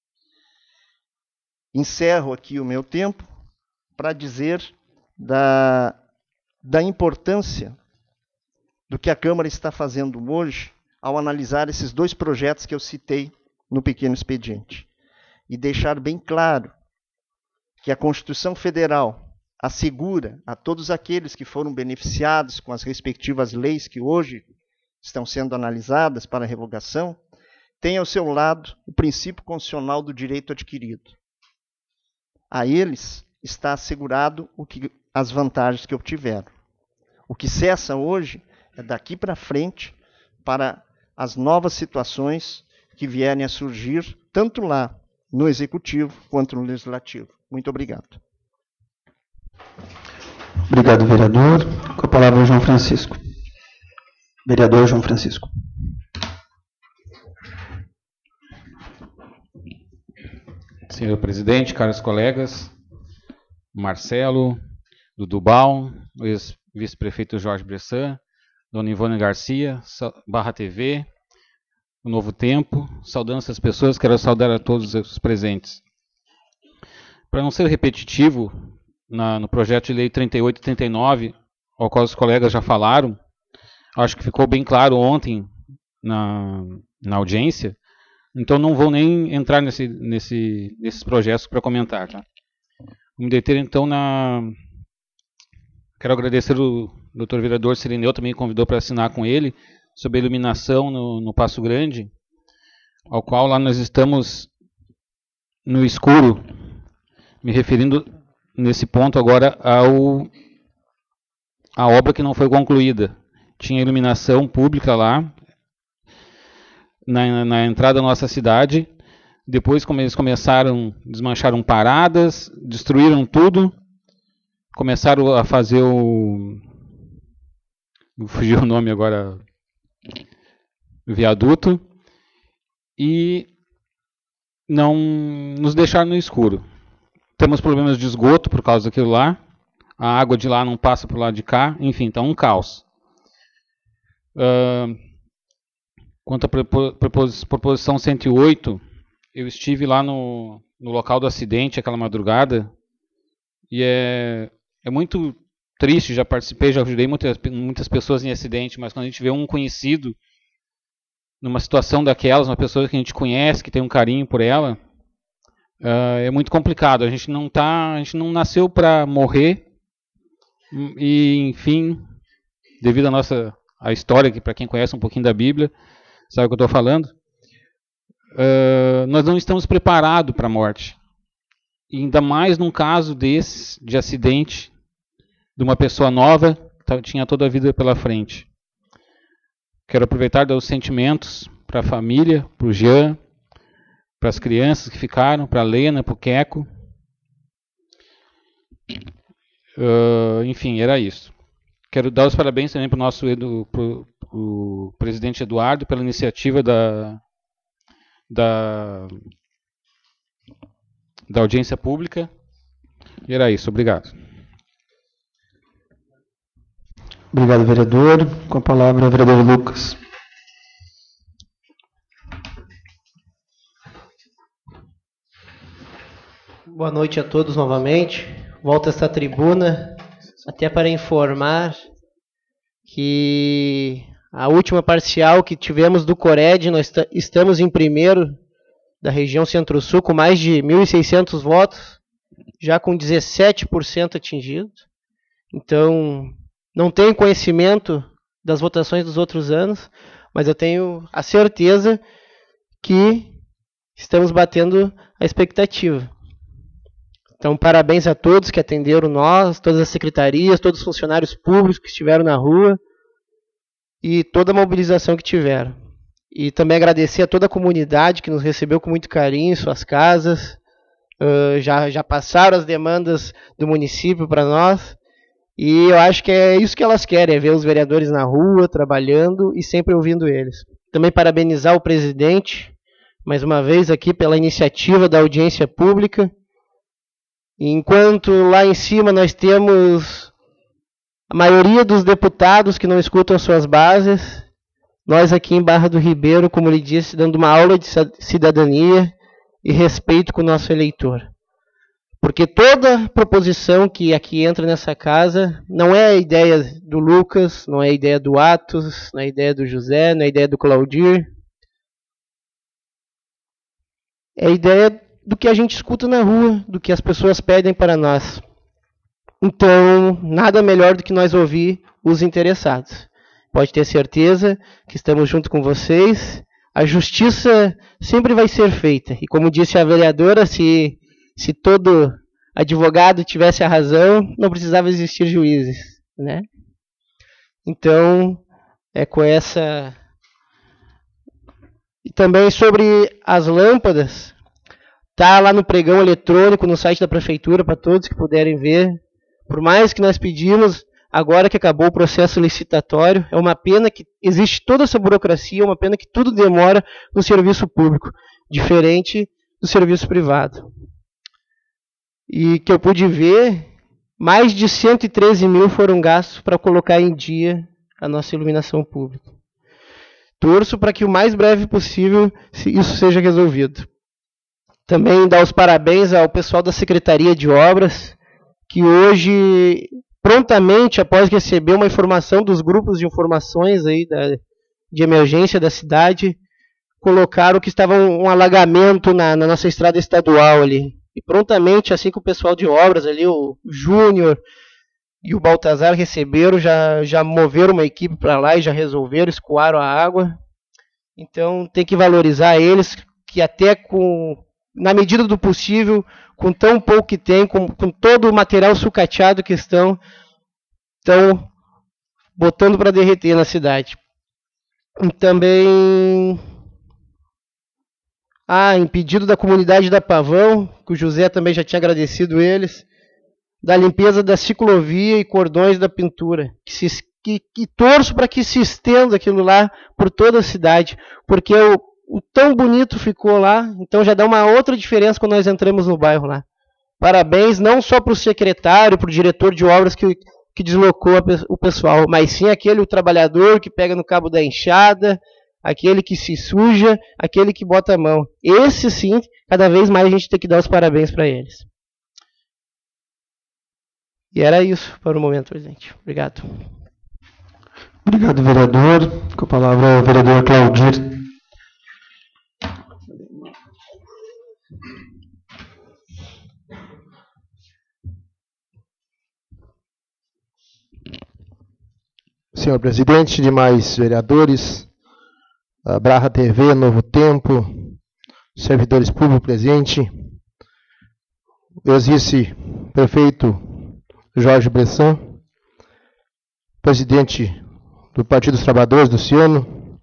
Encerro aqui o meu tempo para dizer da, da importância do que a Câmara está fazendo hoje ao analisar esses dois projetos que eu citei no pequeno expediente. E deixar bem claro que a Constituição Federal assegura a todos aqueles que foram beneficiados com as respectivas leis que hoje estão sendo analisadas para revogação, tem ao seu lado o princípio constitucional do direito adquirido. A eles está assegurado o que, as vantagens que obtiveram. O que cessa hoje é daqui para frente para as novas situações que vierem a surgir, tanto lá no Executivo quanto no Legislativo. Muito obrigado. Obrigado, vereador. Com a palavra, o João Francisco. Vereador João Francisco. Senhor presidente, caros colegas, Marcelo, Dudu Baum, o ex-vice-prefeito Jorge Bressan, Dona Ivone Garcia, Barra T V, o Novo Tempo, saudando essas pessoas, quero saudar a todos os presentes. Para não ser repetitivo, na, no projeto de lei trinta e oito e trinta e nove, ao qual os colegas já falaram, acho que ficou bem claro ontem na, na audiência, então não vou nem entrar nesse, nesse, nesses projetos para comentar. Tá? Vou me deter então na... Quero agradecer o doutor vereador Sirineu, também convidou para assinar com ele, sobre a iluminação no, no Passo Grande, ao qual lá nós estamos no escuro, me referindo nesse ponto agora ao a obra que não foi concluída. Tinha iluminação pública lá, na, na entrada da nossa cidade, depois como eles começaram, desmancharam paradas, destruíram tudo, começaram a fazer o... fugiu o nome agora... viaduto, e não nos deixaram no escuro. Temos problemas de esgoto por causa daquilo lá, a água de lá não passa para o lado de cá, enfim, está um caos. Uh, quanto à proposição cento e oito, eu estive lá no, no local do acidente, aquela madrugada, e é, é muito triste, já participei, já ajudei muitas, muitas pessoas em acidente, mas quando a gente vê um conhecido numa situação daquelas, uma pessoa que a gente conhece, que tem um carinho por ela, uh, é muito complicado. A gente não tá, a gente não nasceu para morrer e, enfim, devido à nossa a história, que para quem conhece um pouquinho da Bíblia, sabe o que eu estou falando, uh, nós não estamos preparados para a morte. E ainda mais num caso desse, de acidente, de uma pessoa nova, que tinha toda a vida pela frente. Quero aproveitar e dar os sentimentos para a família, para o Jean, para as crianças que ficaram, para a Lena, para o Queco. Uh, enfim, era isso. Quero dar os parabéns também para o nosso edu, pro, pro presidente Eduardo pela iniciativa da, da, da audiência pública. E era isso. Obrigado. Obrigado, vereador. Com a palavra, o vereador Lucas. Boa noite a todos novamente. Volto a esta tribuna até para informar que a última parcial que tivemos do Cored, nós estamos em primeiro da região Centro-Sul com mais de mil e seiscentos votos. já com dezessete por cento atingido. Então, não tenho conhecimento das votações dos outros anos, mas eu tenho a certeza que estamos batendo a expectativa. Então, parabéns a todos que atenderam nós, todas as secretarias, todos os funcionários públicos que estiveram na rua e toda a mobilização que tiveram. E também agradecer a toda a comunidade que nos recebeu com muito carinho em suas casas. Uh, já, já passaram as demandas do município para nós. E eu acho que é isso que elas querem, é ver os vereadores na rua, trabalhando e sempre ouvindo eles. Também parabenizar o presidente, mais uma vez aqui, pela iniciativa da audiência pública. Enquanto lá em cima nós temos a maioria dos deputados que não escutam suas bases, nós aqui em Barra do Ribeiro, como lhe disse, dando uma aula de cidadania e respeito com o nosso eleitor. Porque toda proposição que aqui entra nessa casa não é a ideia do Lucas, não é a ideia do Atos, não é a ideia do José, não é a ideia do Claudir. É a ideia do que a gente escuta na rua, do que as pessoas pedem para nós. Então, nada melhor do que nós ouvir os interessados. Pode ter certeza que estamos junto com vocês. A justiça sempre vai ser feita. E como disse a vereadora, se, se todo advogado tivesse a razão, não precisava existir juízes, né? Então, é com essa... E também sobre as lâmpadas, tá lá no pregão eletrônico, no site da prefeitura, para todos que puderem ver. Por mais que nós pedimos, agora que acabou o processo licitatório, é uma pena que existe toda essa burocracia, é uma pena que tudo demora no serviço público, diferente do serviço privado. E que eu pude ver, mais de cento e treze mil foram gastos para colocar em dia a nossa iluminação pública. Torço para que o mais breve possível isso seja resolvido. Também dar os parabéns ao pessoal da Secretaria de Obras, que hoje, prontamente, após receber uma informação dos grupos de informações aí da, de emergência da cidade, colocaram que estava um, um alagamento na, na nossa estrada estadual ali. E prontamente, assim que o pessoal de obras ali, o Júnior e o Baltazar receberam, já, já moveram uma equipe para lá e já resolveram, escoaram a água. Então tem que valorizar eles, que até com, na medida do possível, com tão pouco que tem, com, com todo o material sucateado que estão, estão botando para derreter na cidade. E também... Ah, em pedido da comunidade da Pavão, que o José também já tinha agradecido eles, da limpeza da ciclovia e cordões da pintura. Que, se, que, que torço para que se estenda aquilo lá por toda a cidade, porque o, o tão bonito ficou lá, então já dá uma outra diferença quando nós entramos no bairro lá. Parabéns não só para o secretário, para o diretor de obras que, que deslocou a, o pessoal, mas sim aquele o trabalhador que pega no cabo da enxada, aquele que se suja, aquele que bota a mão. Esse sim, cada vez mais a gente tem que dar os parabéns para eles. E era isso para o momento, presidente. Obrigado. Obrigado, vereador. Com a palavra é o vereador Claudir. Senhor presidente, demais vereadores, a Barra T V, Novo Tempo, servidores públicos presentes, o ex-vice-prefeito Jorge Bressan, presidente do Partido dos Trabalhadores, Luciano,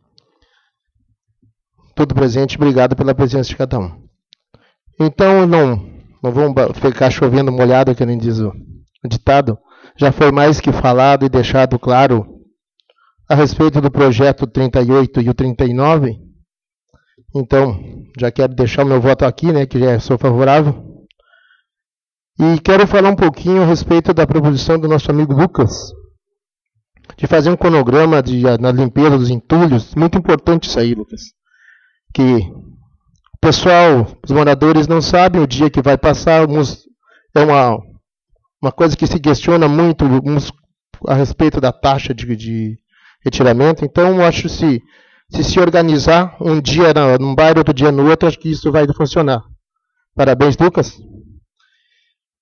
tudo presente, obrigado pela presença de cada um. Então, não, não vamos ficar chovendo molhado, que nem diz o ditado, já foi mais que falado e deixado claro a respeito do projeto trinta e oito e o trinta e nove, então, já quero deixar o meu voto aqui, né, que já sou favorável. E quero falar um pouquinho a respeito da proposição do nosso amigo Lucas, de fazer um cronograma de, na limpeza dos entulhos. Muito importante isso aí, Lucas. Que o pessoal, os moradores não sabem o dia que vai passar. Alguns, é uma, uma coisa que se questiona muito uns, a respeito da taxa de, de retiramento. Então, eu acho que se se, se organizar um dia num bairro, outro dia no outro, acho que isso vai funcionar. Parabéns, Lucas.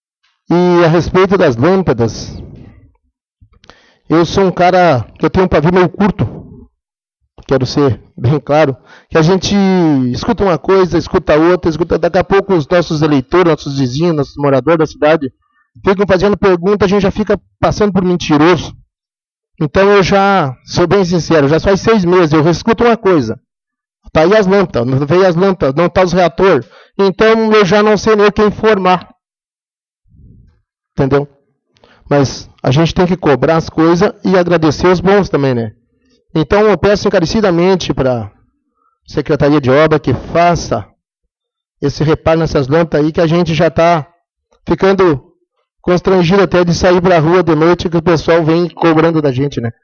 E a respeito das lâmpadas, eu sou um cara que eu tenho um pavio meio curto, quero ser bem claro, que a gente escuta uma coisa, escuta outra, escuta, daqui a pouco os nossos eleitores, nossos vizinhos, nossos moradores da cidade, ficam fazendo pergunta, a gente já fica passando por mentiroso. Então eu já, sou bem sincero, já faz seis meses, eu escuto uma coisa, tá aí as lâmpadas, não veio as lâmpadas, não tá os reatores, então eu já não sei nem quem informar. Entendeu? Mas a gente tem que cobrar as coisas e agradecer os bons também, né? Então eu peço encarecidamente para a Secretaria de Obra que faça esse reparo nessas lâmpadas aí, que a gente já está ficando constrangido até de sair para a rua de noite, que o pessoal vem cobrando da gente, né?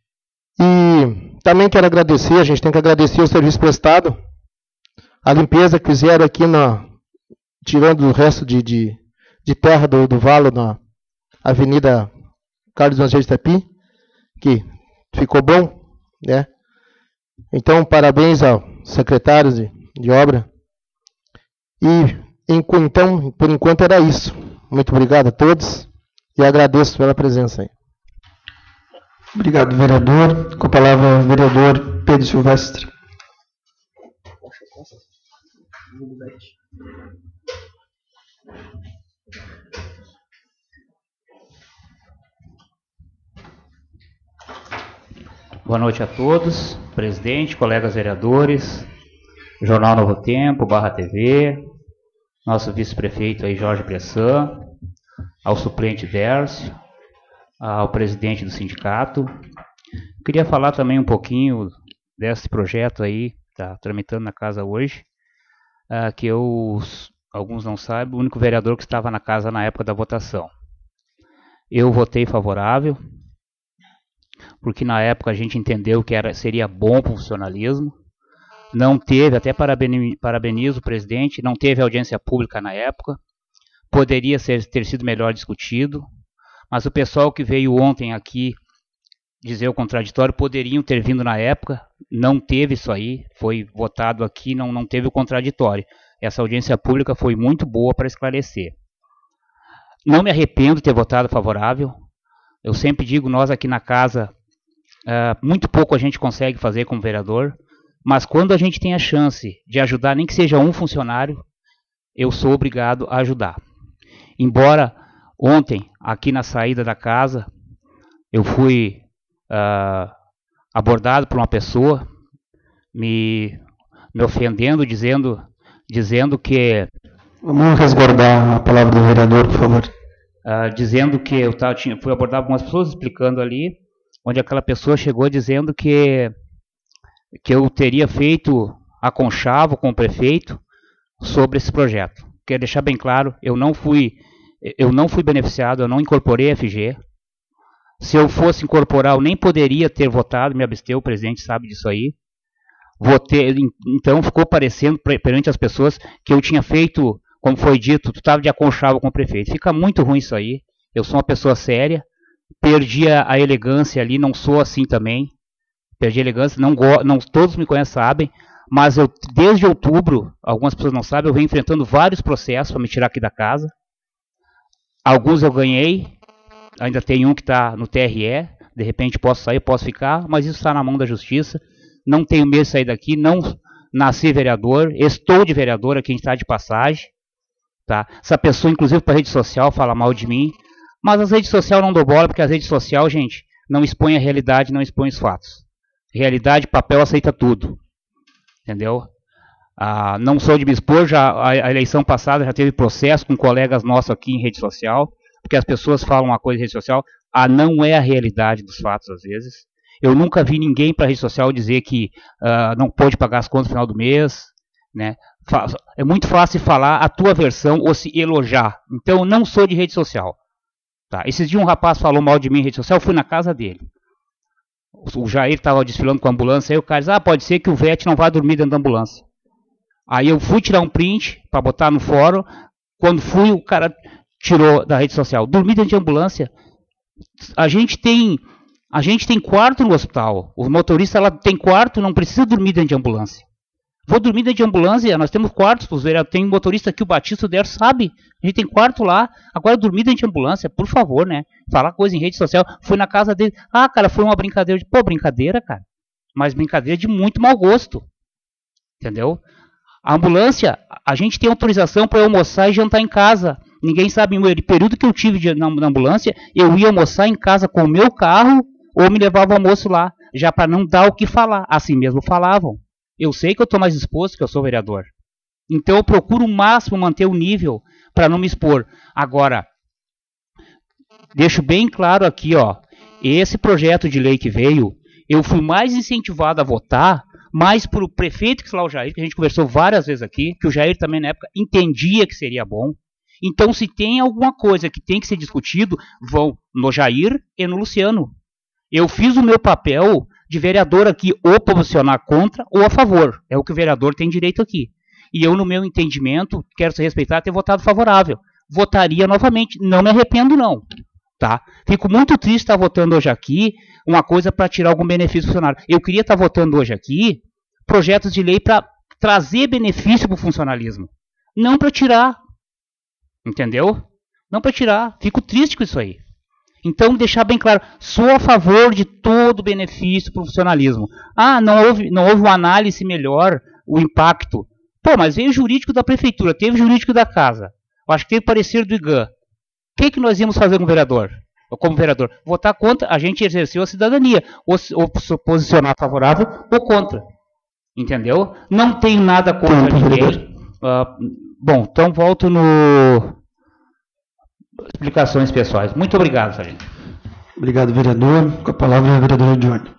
E também quero agradecer, a gente tem que agradecer o serviço prestado, a limpeza que fizeram aqui, na, tirando o resto de... de de terra do, do valo na Avenida Carlos Angel de Tapi, que ficou bom, né? Então, parabéns aos secretários de, de obra. E, em, então, por enquanto era isso. Muito obrigado a todos e agradeço pela presença aí. Obrigado, vereador. Com a palavra, o vereador Pedro Silvestre. Boa noite a todos, presidente, colegas vereadores, Jornal Novo Tempo, Barra T V, nosso vice-prefeito aí, Jorge Bressan, ao suplente Dércio, ao presidente do sindicato. Queria falar também um pouquinho desse projeto aí, que está tramitando na casa hoje, uh, que eu, alguns não sabem, o único vereador que estava na casa na época da votação. Eu votei favorável, porque na época a gente entendeu que era, seria bom para o funcionalismo. Não teve, até parabenizo o presidente, não teve audiência pública na época. Poderia ser, ter sido melhor discutido, mas o pessoal que veio ontem aqui dizer o contraditório poderiam ter vindo na época, não teve isso aí, foi votado aqui, não, não teve o contraditório. Essa audiência pública foi muito boa para esclarecer. Não me arrependo de ter votado favorável. Eu sempre digo, nós aqui na casa, uh, muito pouco a gente consegue fazer como vereador, mas quando a gente tem a chance de ajudar, nem que seja um funcionário, eu sou obrigado a ajudar. Embora ontem, aqui na saída da casa, eu fui uh, abordado por uma pessoa, me, me ofendendo, dizendo, dizendo que... Vamos resguardar a palavra do vereador, por favor. Uh, dizendo que eu tava, tinha, fui abordado por algumas pessoas explicando ali, onde aquela pessoa chegou dizendo que, que eu teria feito aconchavo com o prefeito sobre esse projeto. Quero deixar bem claro, eu não fui, eu não fui beneficiado, eu não incorporei a F G. Se eu fosse incorporar, eu nem poderia ter votado, me absteu, o presidente sabe disso aí. Votei, então ficou parecendo perante as pessoas que eu tinha feito, como foi dito, tu estava de aconchavo com o prefeito. Fica muito ruim isso aí. Eu sou uma pessoa séria, perdi a, a elegância ali, não sou assim também. Perdi a elegância, não, não todos me conhecem, sabem, mas eu, desde outubro, algumas pessoas não sabem, eu venho enfrentando vários processos para me tirar aqui da casa. Alguns eu ganhei, ainda tem um que está no T R E, de repente posso sair, posso ficar, mas isso está na mão da justiça. Não tenho medo de sair daqui, não nasci vereador, estou de vereador, aqui a gente está de passagem. Tá? Essa pessoa, inclusive, para a rede social, fala mal de mim, mas as redes sociais não dou bola, porque as redes sociais, gente, não expõe a realidade, não expõe os fatos. Realidade, papel, aceita tudo. Entendeu? Ah, não sou de me expor, já, a, a eleição passada já teve processo com colegas nossos aqui em rede social, porque as pessoas falam uma coisa em rede social, ah, não é a realidade dos fatos, às vezes. Eu nunca vi ninguém para a rede social dizer que ah, não pode pagar as contas no final do mês, né? É muito fácil falar a tua versão ou se elogiar. Então, eu não sou de rede social. Tá? Esses dias um rapaz falou mal de mim em rede social, eu fui na casa dele. O Jair estava desfilando com a ambulância, aí o cara disse, ah, pode ser que o Vete não vá dormir dentro da ambulância. Aí eu fui tirar um print para botar no fórum, quando fui, o cara tirou da rede social. Dormir dentro de ambulância? A gente tem, a gente tem quarto no hospital. O motorista ela tem quarto, não precisa dormir dentro de ambulância. Vou dormir dentro de ambulância, nós temos quartos para os vereadores. Tem um motorista aqui, o Batista, o Der sabe. A gente tem quarto lá. Agora, dormir dentro de ambulância, por favor, né? Falar coisa em rede social. Fui na casa dele. Ah, cara, foi uma brincadeira. Pô, brincadeira, cara. Mas brincadeira de muito mau gosto. Entendeu? A ambulância, a gente tem autorização para almoçar e jantar em casa. Ninguém sabe, no período que eu tive de, na, na ambulância, eu ia almoçar em casa com o meu carro ou me levava o almoço lá. Já para não dar o que falar. Assim mesmo falavam. Eu sei que eu estou mais exposto, que eu sou vereador. Então eu procuro o máximo manter o nível para não me expor. Agora, deixo bem claro aqui, ó, esse projeto de lei que veio, eu fui mais incentivado a votar, mais por o prefeito que foi lá, o Jair, que a gente conversou várias vezes aqui, que o Jair também na época entendia que seria bom. Então, se tem alguma coisa que tem que ser discutido, vão no Jair e no Luciano. Eu fiz o meu papel de vereador aqui, ou posicionar contra ou a favor. É o que o vereador tem direito aqui. E eu, no meu entendimento, quero ser respeitado, ter votado favorável. Votaria novamente. Não me arrependo, não. Tá? Fico muito triste estar votando hoje aqui uma coisa para tirar algum benefício do funcionário. Eu queria estar votando hoje aqui projetos de lei para trazer benefício para o funcionalismo. Não para tirar. Entendeu? Não para tirar. Fico triste com isso aí. Então, deixar bem claro, sou a favor de todo benefício para o funcionalismo. Ah, não houve, não houve uma análise melhor, o impacto. Pô, mas veio o jurídico da prefeitura, teve o jurídico da casa. Eu acho que teve parecer do I G A. O que, que nós íamos fazer como vereador? Ou como vereador? Votar contra, a gente exerceu a cidadania. Ou, ou se posicionar favorável ou contra. Entendeu? Não tenho nada contra ninguém. Uh, bom, então volto no... Explicações pessoais. Muito obrigado, Sargento. Obrigado, vereador. Com a palavra, a vereadora Johnny.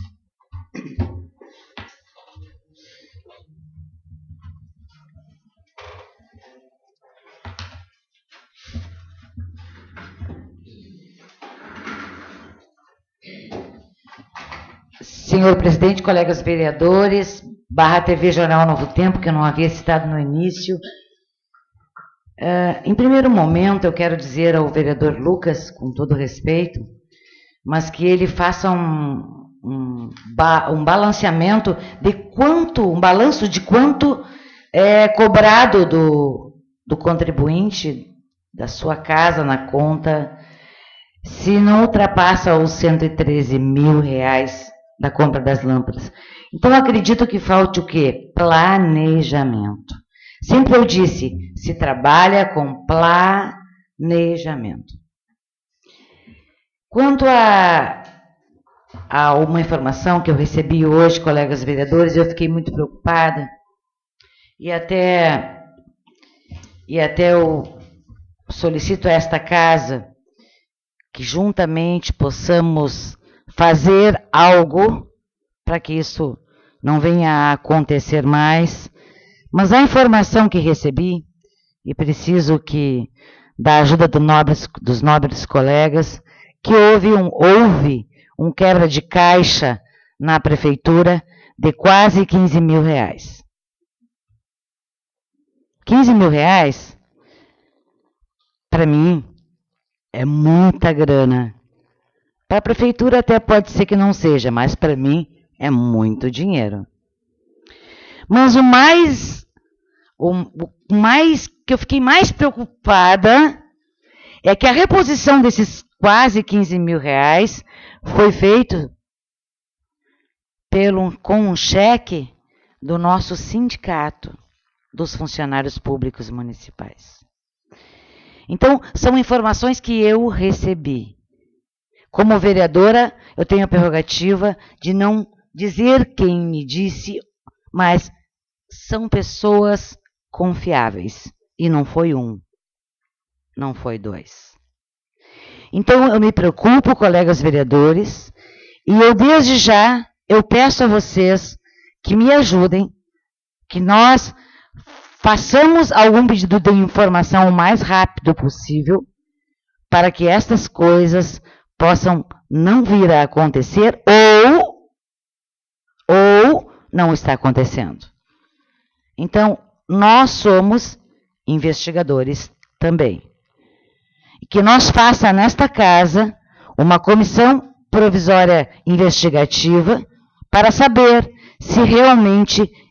Senhor presidente, colegas vereadores, barra T V Jornal Novo Tempo, que eu não havia citado no início. Uh, em primeiro momento, eu quero dizer ao vereador Lucas, com todo respeito, mas que ele faça um, um, ba, um balanceamento de quanto, um balanço de quanto é cobrado do, do contribuinte da sua casa na conta, se não ultrapassa os cento e treze mil reais da compra das lâmpadas. Então, eu acredito que falte o quê? Planejamento. Sempre eu disse, se trabalha com planejamento. Quanto a, a uma informação que eu recebi hoje, colegas vereadores, eu fiquei muito preocupada e até, e até eu solicito a esta casa que juntamente possamos fazer algo para que isso não venha a acontecer mais. Mas a informação que recebi, e preciso que da ajuda do nobres, dos nobres colegas, que houve um, houve um quebra de caixa na prefeitura de quase quinze mil reais. quinze mil reais, para mim, é muita grana. Para a prefeitura até pode ser que não seja, mas para mim é muito dinheiro. Mas o mais, o, o mais que eu fiquei mais preocupada é que a reposição desses quase quinze mil reais foi feito pelo, com um cheque do nosso sindicato dos funcionários públicos municipais. Então, são informações que eu recebi. Como vereadora, eu tenho a prerrogativa de não dizer quem me disse, mas são pessoas confiáveis. E não foi um, não foi dois. Então, eu me preocupo, colegas vereadores, e eu desde já, eu peço a vocês que me ajudem, que nós façamos algum pedido de informação o mais rápido possível, para que estas coisas possam não vir a acontecer ou, ou não está acontecendo. Então, nós somos investigadores também. E que nós faça nesta casa uma comissão provisória investigativa para saber se realmente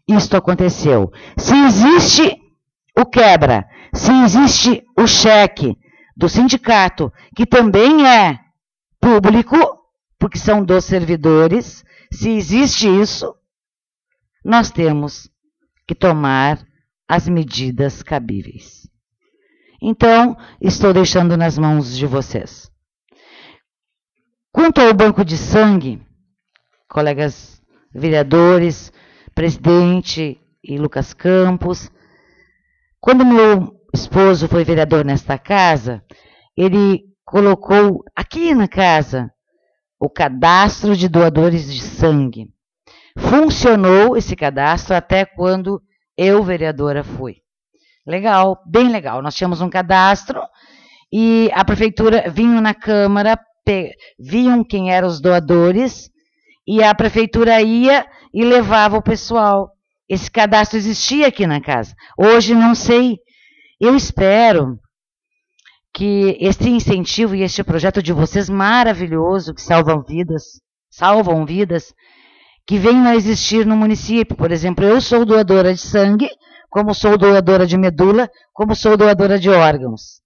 isto aconteceu. Se existe o quebra, se existe o cheque do sindicato, que também é público, porque são dos servidores, se existe isso, nós temos que tomar as medidas cabíveis. Então, estou deixando nas mãos de vocês. Quanto ao banco de sangue, colegas vereadores, presidente e Lucas Campos, quando meu esposo foi vereador nesta casa, ele colocou aqui na casa o cadastro de doadores de sangue. Funcionou esse cadastro até quando eu, vereadora, fui. Legal, bem legal. Nós tínhamos um cadastro e a prefeitura vinha na Câmara, pe, viam quem eram os doadores e a prefeitura ia e levava o pessoal. Esse cadastro existia aqui na casa. Hoje não sei. Eu espero que esse incentivo e este projeto de vocês maravilhoso, que salvam vidas, salvam vidas, que venham a existir no município. Por exemplo, eu sou doadora de sangue, como sou doadora de medula, como sou doadora de órgãos.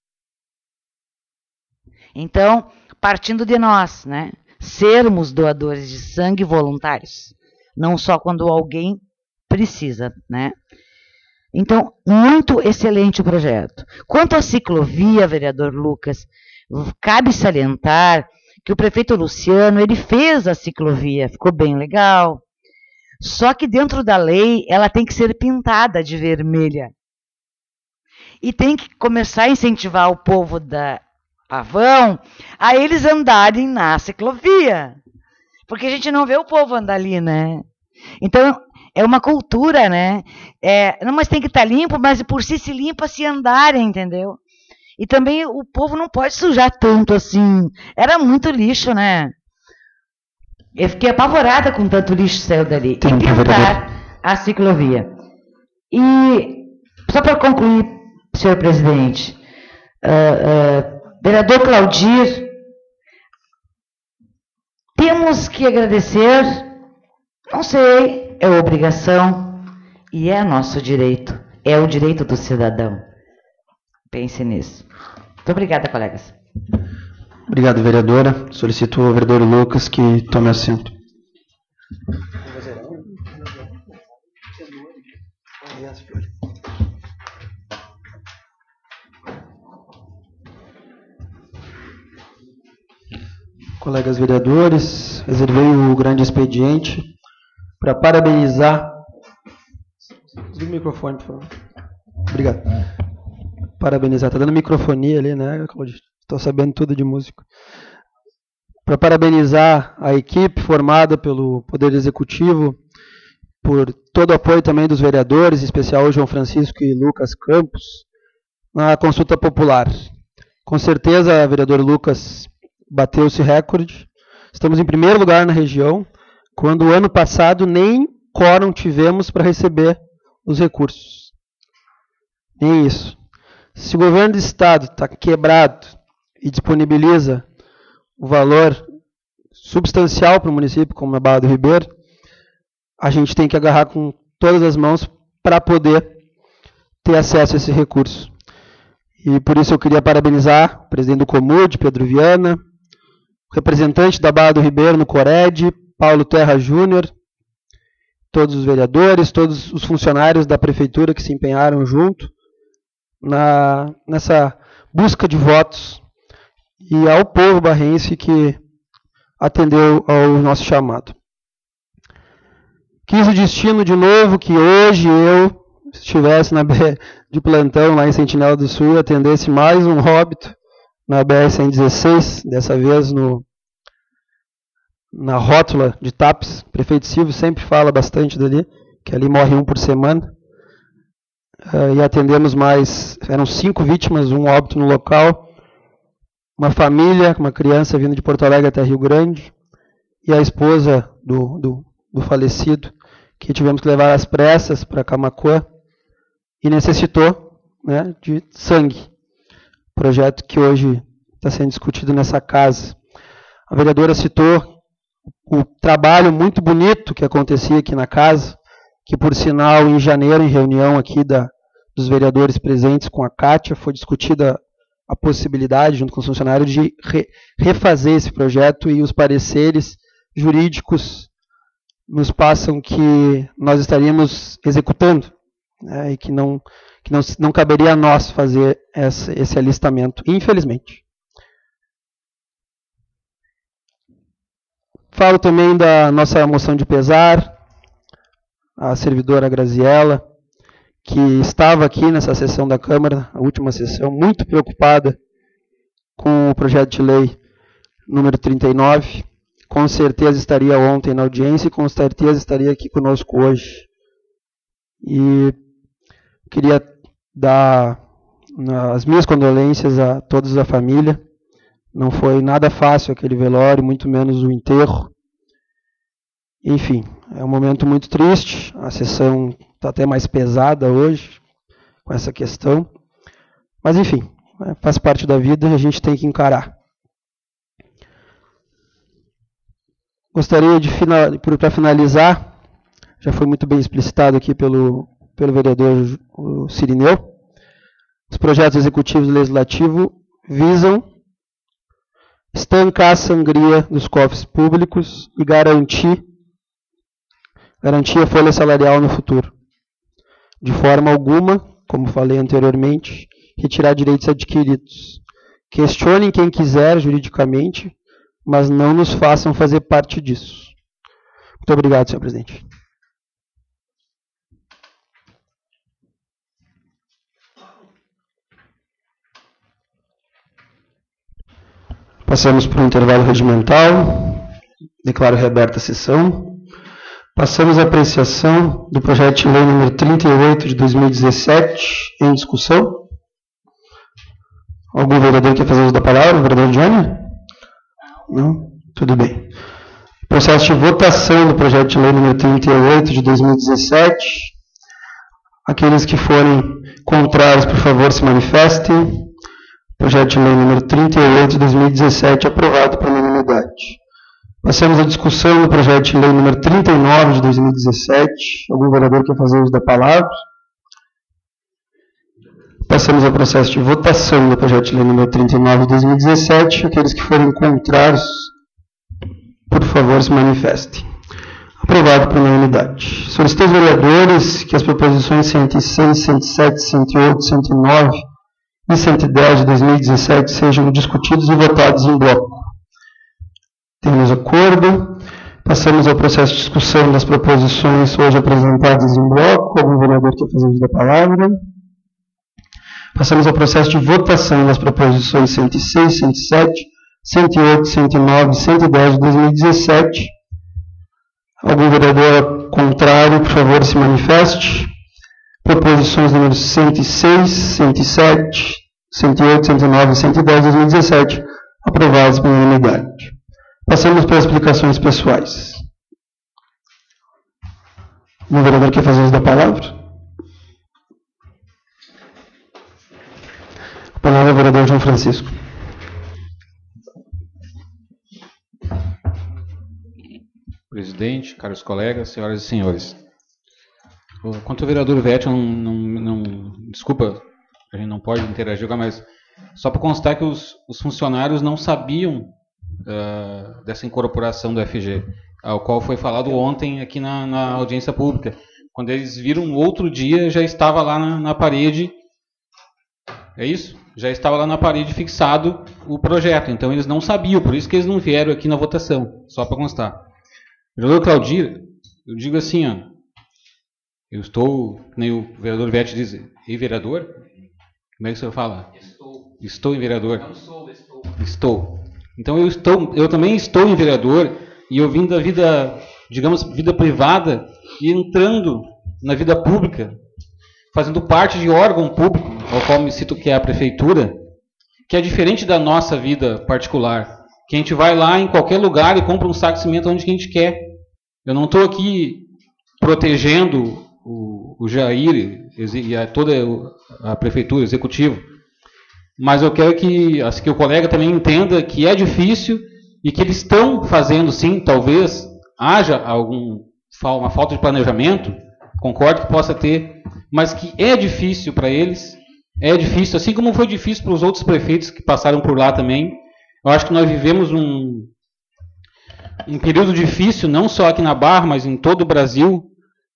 Então, partindo de nós, né, sermos doadores de sangue voluntários, não só quando alguém precisa, né? Então, muito excelente o projeto. Quanto à ciclovia, vereador Lucas, cabe salientar que o prefeito Luciano, ele fez a ciclovia, ficou bem legal. Só que dentro da lei, ela tem que ser pintada de vermelha. E tem que começar a incentivar o povo da Pavão a eles andarem na ciclovia. Porque a gente não vê o povo andar ali, né? Então, é uma cultura, né? É, não, mas tem que estar limpo, mas por si se limpa se andarem, entendeu? E também o povo não pode sujar tanto assim. Era muito lixo, né? Eu fiquei apavorada com tanto lixo que saiu dali. Tem e pintar a ciclovia. E, só para concluir, senhor presidente, uh, uh, vereador Claudir, temos que agradecer, não sei, é obrigação e é nosso direito, é o direito do cidadão. Pense nisso. Muito obrigada, colegas. Obrigado, vereadora. Solicito ao vereador Lucas que tome assento. Colegas vereadores, reservei o grande expediente para parabenizar. Desliga o microfone, por favor. Obrigado. Parabenizar. Está dando microfonia ali, né, Claudio? Estou sabendo tudo de músico. Para parabenizar a equipe formada pelo Poder Executivo, por todo o apoio também dos vereadores, em especial o João Francisco e Lucas Campos, na consulta popular. Com certeza, vereador Lucas, bateu-se recorde. Estamos em primeiro lugar na região, quando o ano passado nem quórum tivemos para receber os recursos. Nem isso. Se o governo do estado está quebrado e disponibiliza o valor substancial para o município, como a Barra do Ribeiro, a gente tem que agarrar com todas as mãos para poder ter acesso a esse recurso. E por isso eu queria parabenizar o presidente do Comude, Pedro Viana, o representante da Barra do Ribeiro no Cored, Paulo Terra Júnior, todos os vereadores, todos os funcionários da prefeitura que se empenharam junto na, nessa busca de votos, e ao povo barrense que atendeu ao nosso chamado. Quis o destino de novo que hoje eu estivesse na B de plantão lá em Sentinela do Sul e atendesse mais um óbito na B R cento e dezesseis, dessa vez no, na rótula de Tapes. O prefeito Silvio sempre fala bastante dali, que ali morre um por semana. Uh, e atendemos mais, eram cinco vítimas, um óbito no local, uma família, uma criança vindo de Porto Alegre até Rio Grande, e a esposa do, do, do falecido, que tivemos que levar às pressas para Camaquã, e necessitou, né, de sangue. Projeto que hoje está sendo discutido nessa casa. A vereadora citou o trabalho muito bonito que acontecia aqui na casa, que, por sinal, em janeiro, em reunião aqui da, dos vereadores presentes com a Cátia, foi discutida a possibilidade, junto com os funcionários, de re, refazer esse projeto, e os pareceres jurídicos nos passam que nós estaríamos executando, né, e que, não, que não, não caberia a nós fazer essa, esse alistamento, infelizmente. Falo também da nossa moção de pesar, a servidora Graziella, que estava aqui nessa sessão da Câmara, a última sessão, muito preocupada com o projeto de lei número trinta e nove, com certeza estaria ontem na audiência e com certeza estaria aqui conosco hoje. E queria dar as minhas condolências a todos da família. Não foi nada fácil aquele velório, muito menos o enterro. Enfim, é um momento muito triste. A sessão está até mais pesada hoje com essa questão. Mas, enfim, faz parte da vida e a gente tem que encarar. Gostaria de, para finalizar, já foi muito bem explicitado aqui pelo, pelo vereador Cirineu, os projetos executivos e legislativos visam estancar a sangria dos cofres públicos e garantir, garantir a folha salarial no futuro. De forma alguma, como falei anteriormente, retirar direitos adquiridos. Questionem quem quiser juridicamente, mas não nos façam fazer parte disso. Muito obrigado, senhor presidente. Passamos para o intervalo regimental. Declaro reaberta a sessão. Passamos à apreciação do projeto de lei número trinta e oito de dois mil e dezessete, em discussão. Algum vereador quer fazer uso da palavra? O vereador Johnny? Não? Tudo bem. Processo de votação do projeto de lei número trinta e oito de dois mil e dezessete. Aqueles que forem contrários, por favor, se manifestem. Projeto de lei número trinta e oito de dois mil e dezessete, aprovado por unanimidade. Passamos à discussão do projeto de lei número trinta e nove de dois mil e dezessete. Algum vereador quer fazer uso da palavra? Passamos ao processo de votação do projeto de lei número trinta e nove de dois mil e dezessete. Aqueles que forem contrários, por favor, se manifestem. Aprovado por unanimidade. Solicito aos vereadores que as proposições cento e seis, cento e sete, cento e oito, cento e nove e cento e dez de dois mil e dezessete sejam discutidos e votados em bloco. Temos acordo. Passamos ao processo de discussão das proposições hoje apresentadas em bloco. Algum vereador quer fazer uso da palavra? Passamos ao processo de votação das proposições cento e seis, cento e sete, cento e oito, cento e nove e cento e dez de dois mil e dezessete. Algum vereador contrário, por favor, se manifeste. Proposições números cento e seis, cento e sete, cento e oito, cento e nove e cento e dez de dois mil e dezessete, aprovadas por unanimidade. Passamos para as explicações pessoais. Algum vereador quer fazer uso da palavra? A palavra ao vereador João Francisco. Presidente, caros colegas, senhoras e senhores. Quanto ao vereador Vete, não, não, não, desculpa, a gente não pode interagir, mas só para constar que os, os funcionários não sabiam uh, dessa incorporação do F G, ao qual foi falado ontem aqui na, na audiência pública. Quando eles viram outro dia, já estava lá na, na parede, é isso? Já estava lá na parede fixado o projeto, então eles não sabiam, por isso que eles não vieram aqui na votação, só para constar. Vereador Claudir, eu digo assim, ó, eu estou, nem o vereador Vete diz, e vereador? Como é que o senhor fala? Estou. Estou em vereador? Não sou, estou. Estou. Então eu, estou, eu também estou em vereador, e eu vim da vida, digamos, vida privada, e entrando na vida pública, fazendo parte de órgão público, ao qual me cito que é a prefeitura, que é diferente da nossa vida particular, que a gente vai lá em qualquer lugar e compra um saco de cimento onde que a gente quer. Eu não estou aqui protegendo o, o Jair e a, toda a prefeitura, o executivo, mas eu quero que, assim, que o colega também entenda que é difícil e que eles estão fazendo, sim, talvez haja algum, uma falta de planejamento, concordo que possa ter, mas que é difícil para eles, é difícil, assim como foi difícil para os outros prefeitos que passaram por lá também. Eu acho que nós vivemos um, um período difícil, não só aqui na Barra, mas em todo o Brasil,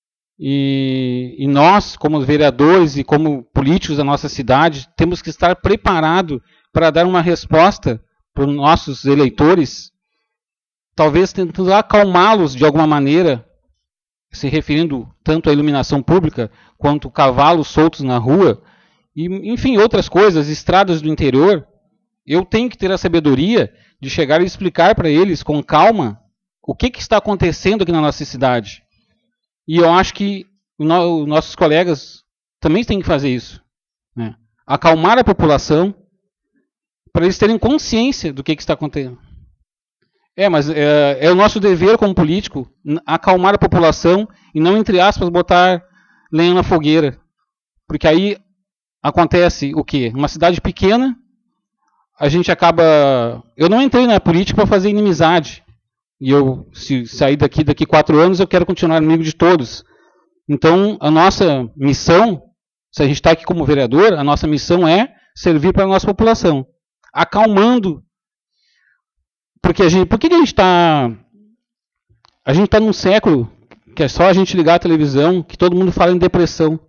e, e nós, como vereadores e como políticos da nossa cidade, temos que estar preparados para dar uma resposta para os nossos eleitores, talvez tentando acalmá-los de alguma maneira, se referindo tanto à iluminação pública, quanto cavalos soltos na rua, e, enfim, outras coisas, estradas do interior. Eu tenho que ter a sabedoria de chegar e explicar para eles, com calma, o que, que está acontecendo aqui na nossa cidade. E eu acho que os nossos colegas também têm que fazer isso, né? Acalmar a população, para eles terem consciência do que, que está acontecendo. É, mas é, é o nosso dever como político acalmar a população e não, entre aspas, botar lenha na fogueira. Porque aí acontece o quê? Uma cidade pequena, a gente acaba... Eu não entrei na política para fazer inimizade. E eu, se sair daqui, daqui quatro anos, eu quero continuar amigo de todos. Então, a nossa missão, se a gente está aqui como vereador, a nossa missão é servir para a nossa população. Acalmando. Porque a gente, por que a gente está... A gente está num século que é só a gente ligar a televisão, que todo mundo fala em depressão.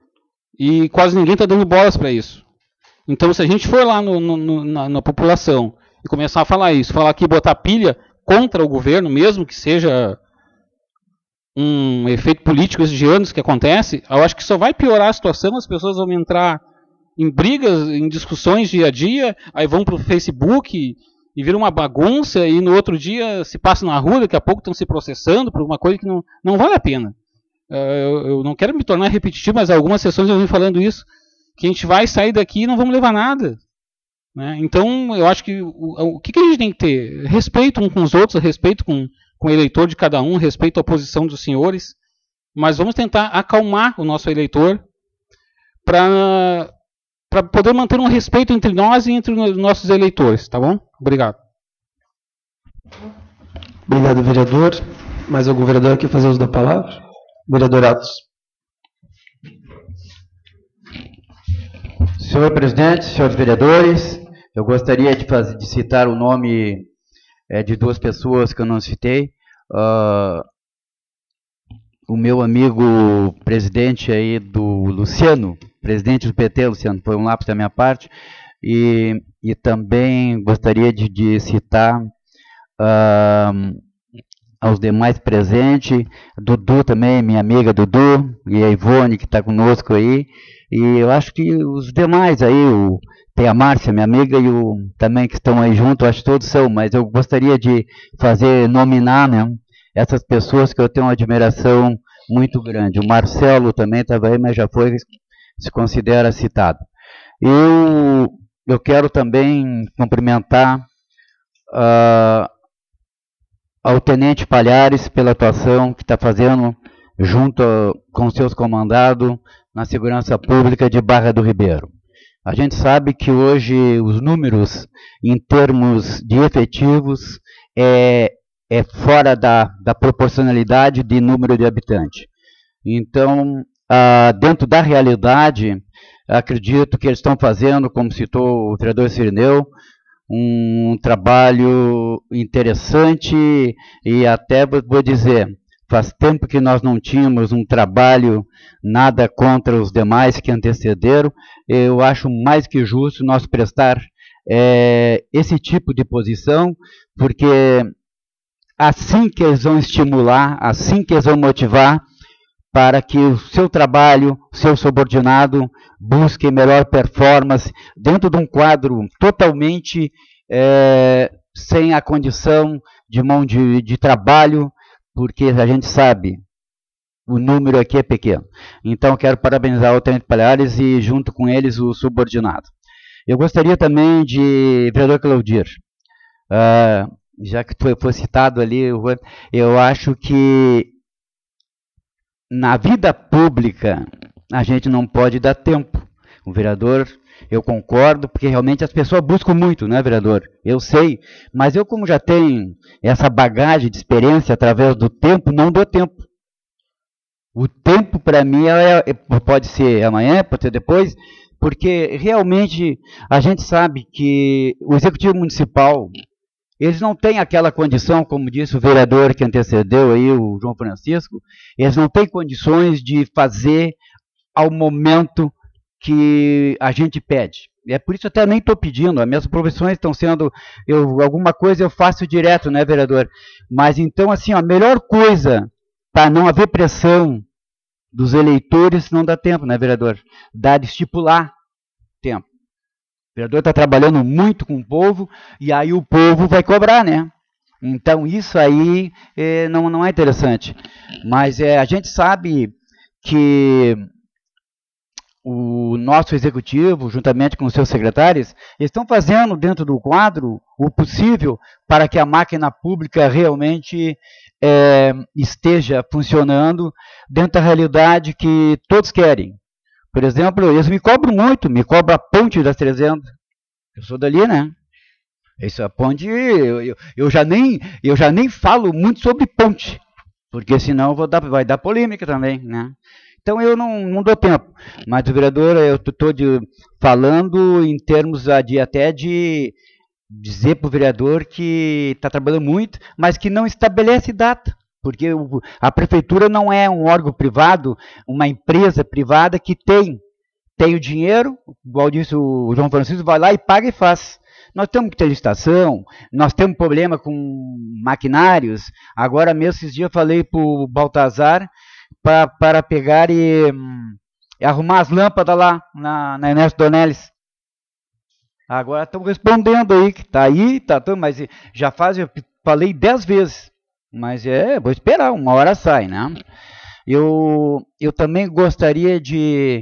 E quase ninguém está dando bolas para isso. Então, se a gente for lá no, no, na, na população e começar a falar isso, falar aqui, botar pilha contra o governo, mesmo que seja um efeito político esses anos que acontece, eu acho que só vai piorar a situação, as pessoas vão entrar em brigas, em discussões dia a dia, aí vão para o Facebook e, e vira uma bagunça, e no outro dia se passa na rua, daqui a pouco estão se processando por uma coisa que não, não vale a pena. Eu, eu não quero me tornar repetitivo, mas algumas sessões eu vim falando isso, que a gente vai sair daqui e não vamos levar nada. Né? Então, eu acho que o, o que, que a gente tem que ter? Respeito uns com os outros, respeito com, com o eleitor de cada um, respeito à posição dos senhores, mas vamos tentar acalmar o nosso eleitor para para poder manter um respeito entre nós e entre os nossos eleitores, tá bom? Obrigado. Obrigado, vereador. Mais algum vereador quer fazer uso da palavra? Vereador Atos. Senhor presidente, senhores vereadores, eu gostaria de, fazer, de citar o nome é, de duas pessoas que eu não citei. Uh, o meu amigo presidente aí do Luciano, presidente do P T, Luciano, foi um lápis da minha parte, e, e também gostaria de, de citar uh, aos demais presentes, Dudu também, minha amiga Dudu, e a Ivone que está conosco aí, e eu acho que os demais aí, o, tem a Márcia, minha amiga, e o também que estão aí junto, acho que todos são, mas eu gostaria de fazer, nominar, né, essas pessoas que eu tenho uma admiração muito grande. O Marcelo também estava aí, mas já foi, se considera citado. Eu, eu quero também cumprimentar uh, ao Tenente Palhares pela atuação que está fazendo junto a, com seus comandados na segurança pública de Barra do Ribeiro. A gente sabe que hoje os números em termos de efetivos é, é fora da, da proporcionalidade de número de habitantes. Então, ah, dentro da realidade, acredito que eles estão fazendo, como citou o vereador Cirineu, um trabalho interessante e até vou dizer, faz tempo que nós não tínhamos um trabalho nada contra os demais que antecederam. Eu acho mais que justo nós prestar é, esse tipo de posição, porque assim que eles vão estimular, assim que eles vão motivar para que o seu trabalho, seu subordinado, busque melhor performance dentro de um quadro totalmente é, sem a condição de mão de, de trabalho, porque a gente sabe, o número aqui é pequeno. Então, quero parabenizar o Tenente Palhares e, junto com eles, o subordinado. Eu gostaria também de, vereador Claudir, uh, já que foi, foi citado ali, eu, eu acho que na vida pública a gente não pode dar tempo. O vereador, eu concordo, porque realmente as pessoas buscam muito, né, vereador? Eu sei, mas eu, como já tenho essa bagagem de experiência através do tempo, não dou tempo. O tempo, para mim, é, é, pode ser amanhã, pode ser depois, porque realmente a gente sabe que o Executivo Municipal, eles não têm aquela condição, como disse o vereador que antecedeu aí, o João Francisco, eles não têm condições de fazer ao momento que a gente pede. É por isso até nem estou pedindo, as minhas profissões estão sendo, eu, alguma coisa eu faço direto, né, vereador? Mas então, assim, a melhor coisa para não haver pressão dos eleitores não dá tempo, né, vereador? Dá de estipular tempo. O vereador está trabalhando muito com o povo e aí o povo vai cobrar, né? Então isso aí é, não, não é interessante. Mas é, a gente sabe que o nosso executivo, juntamente com os seus secretários, estão fazendo dentro do quadro o possível para que a máquina pública realmente é, esteja funcionando dentro da realidade que todos querem. Por exemplo, eles me cobram muito, me cobram a ponte das trezentas. Eu sou dali, né? Essa ponte, eu, eu, eu, já nem, eu já nem falo muito sobre ponte, porque senão vou dar, vai dar polêmica também, né? Então eu não, não dou tempo, mas o vereador, eu estou falando em termos de, até de dizer para o vereador que está trabalhando muito, mas que não estabelece data, porque o, a prefeitura não é um órgão privado, uma empresa privada que tem, tem o dinheiro, igual disse o João Francisco, vai lá e paga e faz. Nós temos que ter licitação, nós temos problema com maquinários, agora mesmo esses dias eu falei para o Baltazar, Pra, para pegar e, hum, e arrumar as lâmpadas lá na, na Ernesto Donelis. Agora estão respondendo aí, que está aí, tá, mas já faz, eu falei dez vezes, mas é, vou esperar, uma hora sai, né? Eu, eu também gostaria de,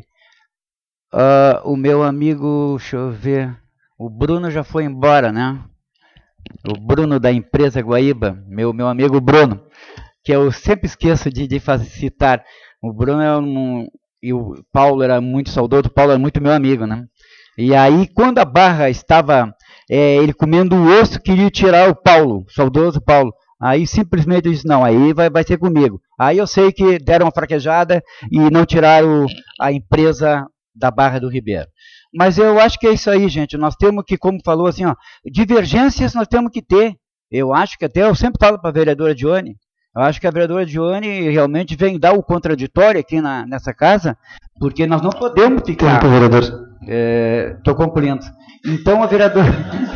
uh, o meu amigo, deixa eu ver, o Bruno já foi embora, né? O Bruno da empresa Guaíba, meu, meu amigo Bruno, que eu sempre esqueço de, de citar. O Bruno é um, e o Paulo era muito saudoso, o Paulo era muito meu amigo, né? E aí, quando a Barra estava, é, ele comendo o osso, queria tirar o Paulo, o saudoso Paulo. Aí simplesmente eu disse, não, aí vai, vai ser comigo. Aí eu sei que deram uma fraquejada e não tiraram a empresa da Barra do Ribeiro. Mas eu acho que é isso aí, gente. Nós temos que, como falou assim, ó, divergências nós temos que ter. Eu acho que até, eu sempre falo para a vereadora Dione, eu acho que a vereadora Dione realmente vem dar o contraditório aqui na, nessa casa, porque nós não podemos ficar... Tempo, vereador. Estou é, concluindo. Então, a vereadora...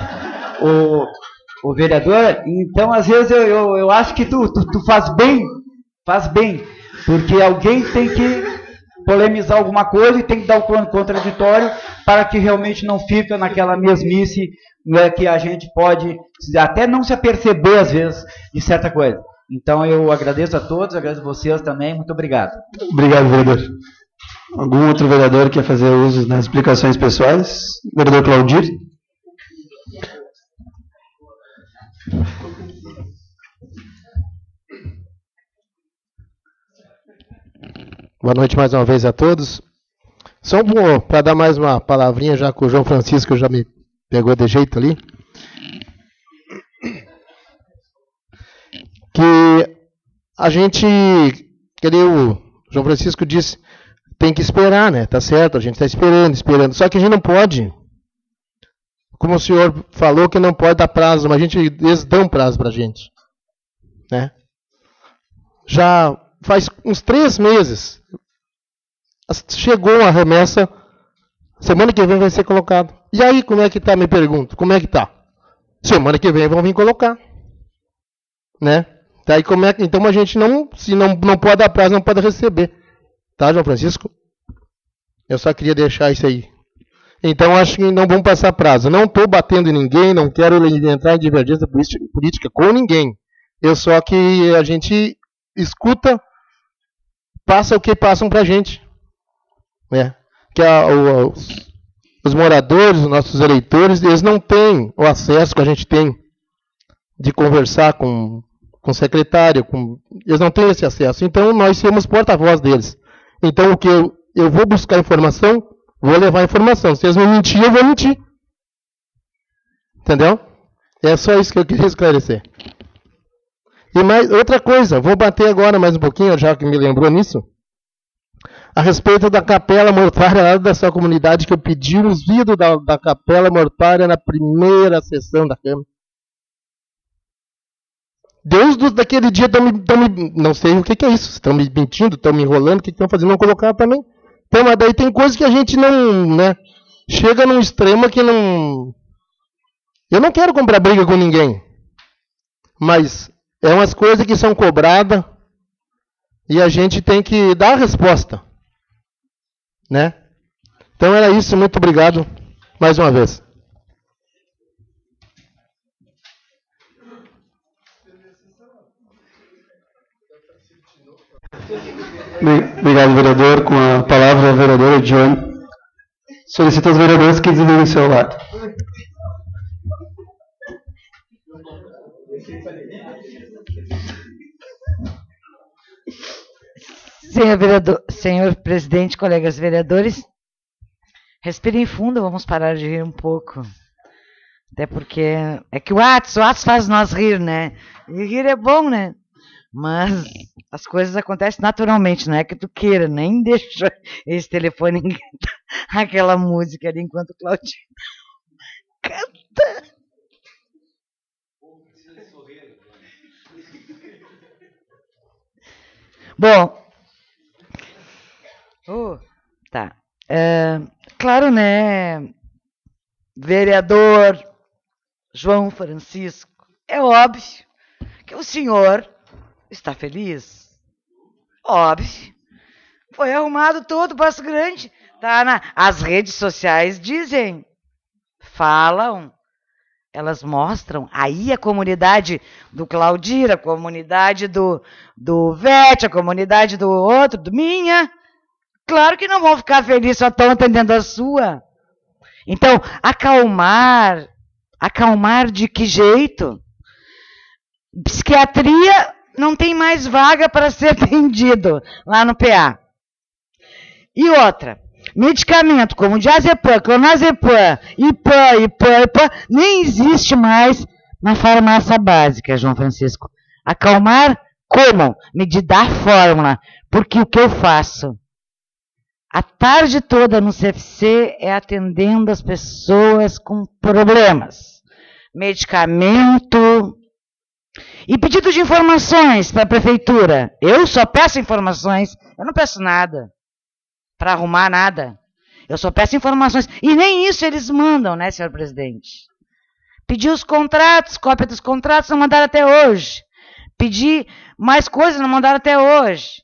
o, o vereador... Então, às vezes, eu, eu, eu acho que tu, tu, tu faz bem, faz bem, porque alguém tem que polemizar alguma coisa e tem que dar o contraditório para que realmente não fique naquela mesmice, né, que a gente pode até não se aperceber, às vezes, de certa coisa. Então, eu agradeço a todos, agradeço a vocês também. Muito obrigado. Obrigado, vereador. Algum outro vereador quer fazer uso das explicações pessoais? Vereador Claudir. Boa noite mais uma vez a todos. Só para dar mais uma palavrinha, já que o João Francisco já me pegou de jeito ali. Que a gente, que o João Francisco disse, tem que esperar, né? Tá certo, a gente está esperando, esperando. Só que a gente não pode, como o senhor falou, que não pode dar prazo, mas a gente, eles dão prazo para a gente, né? Já faz uns três meses, chegou a remessa, semana que vem vai ser colocado. E aí, como é que tá, me pergunto, como é que tá? Semana que vem vão vir colocar, né? Daí como é que, então a gente não, se não, não pode dar prazo, não pode receber. Tá, João Francisco? Eu só queria deixar isso aí. Então acho que não vamos passar prazo. Não estou batendo em ninguém, não quero entrar em divergência política com ninguém. Eu só que a gente escuta, passa o que passam pra gente. Né? Que a, o, os, os moradores, os nossos eleitores, eles não têm o acesso que a gente tem de conversar com com o secretário, com... eles não têm esse acesso. Então, nós somos porta-voz deles. Então, o que eu, eu vou buscar informação, vou levar informação. Se eles me mentirem, eu vou mentir. Entendeu? É só isso que eu queria esclarecer. E mais outra coisa, vou bater agora mais um pouquinho, já que me lembrou nisso. A respeito da capela mortuária lá da sua comunidade, que eu pedi os vidros da, da capela mortuária na primeira sessão da Câmara. Deus do, daquele dia estão me, me... Não sei o que, que é isso. Estão me mentindo, estão me enrolando, o que estão fazendo? Não colocar também. Então, mas daí tem coisas que a gente não... né, chega num extremo que não... Eu não quero comprar briga com ninguém. Mas é umas coisas que são cobradas e a gente tem que dar a resposta. Né? Então era isso. Muito obrigado mais uma vez. Obrigado, vereador. Com a palavra, a vereadora Dione. Solicito aos vereadores que desliguem o celular. Senhor, vereador, senhor presidente, colegas vereadores, respirem fundo, vamos parar de rir um pouco. Até porque é que o Atos, o Atos faz nós rir, né? E rir é bom, né? Mas as coisas acontecem naturalmente, não é que tu queira, nem deixa esse telefone aquela música ali enquanto o Claudinho canta. Bom, oh, tá. É, claro, né, vereador João Francisco, é óbvio que o senhor está feliz. Óbvio. Foi arrumado todo o Passo Grande. Tá na, as redes sociais dizem, falam, elas mostram. Aí a comunidade do Claudir, a comunidade do, do Vete, a comunidade do outro, do Minha, claro que não vão ficar felizes, só estão atendendo a sua. Então, acalmar, acalmar de que jeito? Psiquiatria não tem mais vaga para ser atendido lá no P A. E outra, medicamento como diazepam, clonazepam, ipam, ipam, ipam, nem existe mais na farmácia básica, João Francisco. Acalmar como? Me dá a fórmula, porque o que eu faço? A tarde toda no C F C é atendendo as pessoas com problemas. Medicamento e pedido de informações para a prefeitura. Eu só peço informações, eu não peço nada para arrumar nada. Eu só peço informações. E nem isso eles mandam, né, senhor presidente? Pedi os contratos, cópia dos contratos, não mandaram até hoje. Pedi mais coisas, não mandaram até hoje.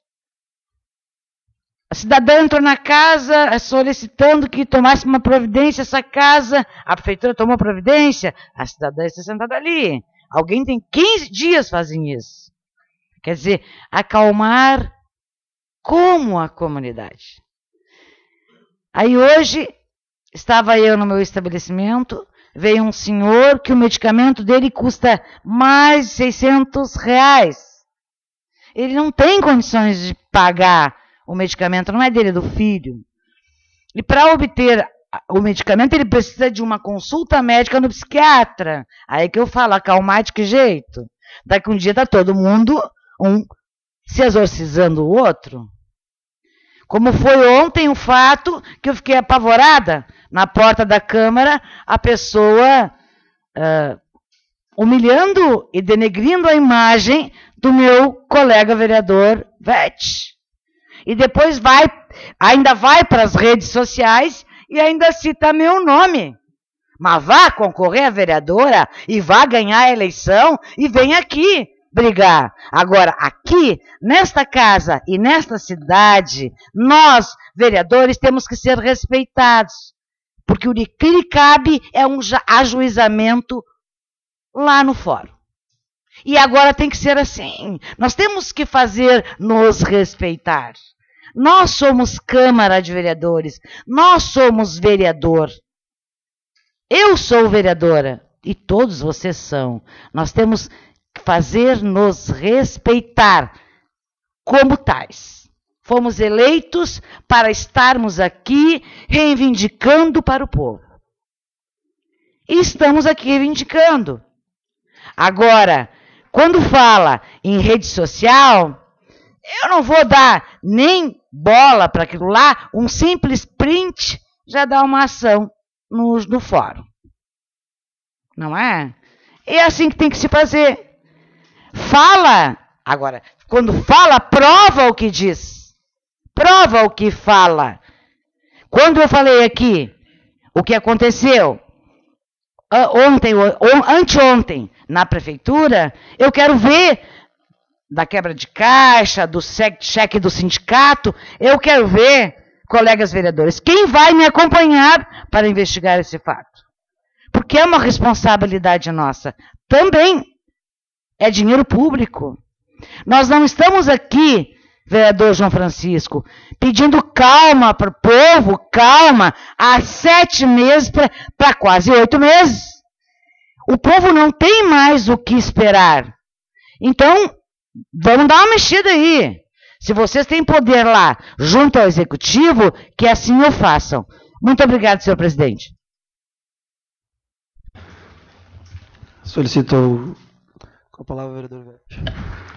A cidadã entrou na casa solicitando que tomasse uma providência essa casa. A prefeitura tomou providência, a cidadã está sentada ali. Alguém tem quinze dias fazem isso. Quer dizer, acalmar como a comunidade. Aí hoje, estava eu no meu estabelecimento, veio um senhor que o medicamento dele custa mais de seiscentos reais. Ele não tem condições de pagar o medicamento, não é dele, é do filho. E para obter o medicamento, ele precisa de uma consulta médica no psiquiatra. Aí que eu falo, acalmar de que jeito? Daqui um dia está todo mundo um se exorcizando o outro. Como foi ontem o fato que eu fiquei apavorada, na porta da Câmara, a pessoa uh, humilhando e denegrindo a imagem do meu colega vereador Vete. E depois vai, ainda vai para as redes sociais e ainda cita meu nome. Mas vá concorrer a vereadora e vá ganhar a eleição e vem aqui brigar. Agora, aqui, nesta casa e nesta cidade, nós, vereadores, temos que ser respeitados. Porque o que lhe cabe é um ajuizamento lá no fórum. E agora tem que ser assim. Nós temos que fazer nos respeitar. Nós somos Câmara de Vereadores. Nós somos vereador. Eu sou vereadora. E todos vocês são. Nós temos que fazer nos respeitar como tais. Fomos eleitos para estarmos aqui reivindicando para o povo. E estamos aqui reivindicando. Agora, quando fala em rede social, Eu não vou dar nem bola para aquilo lá, um simples print já dá uma ação no, no fórum. Não é? É assim que tem que se fazer. Fala. Agora, quando fala, prova o que diz. Prova o que fala. Quando eu falei aqui o que aconteceu ontem, anteontem, na prefeitura, eu quero ver da quebra de caixa, do cheque do sindicato, eu quero ver, colegas vereadores, quem vai me acompanhar para investigar esse fato. Porque é uma responsabilidade nossa. Também é dinheiro público. Nós não estamos aqui, vereador João Francisco, pedindo calma para o povo, calma, há sete meses para quase oito meses. O povo não tem mais o que esperar. Então, vamos dar uma mexida aí. Se vocês têm poder lá, junto ao executivo, que assim o façam. Muito obrigado, senhor presidente. Solicito com a palavra o vereador Verde.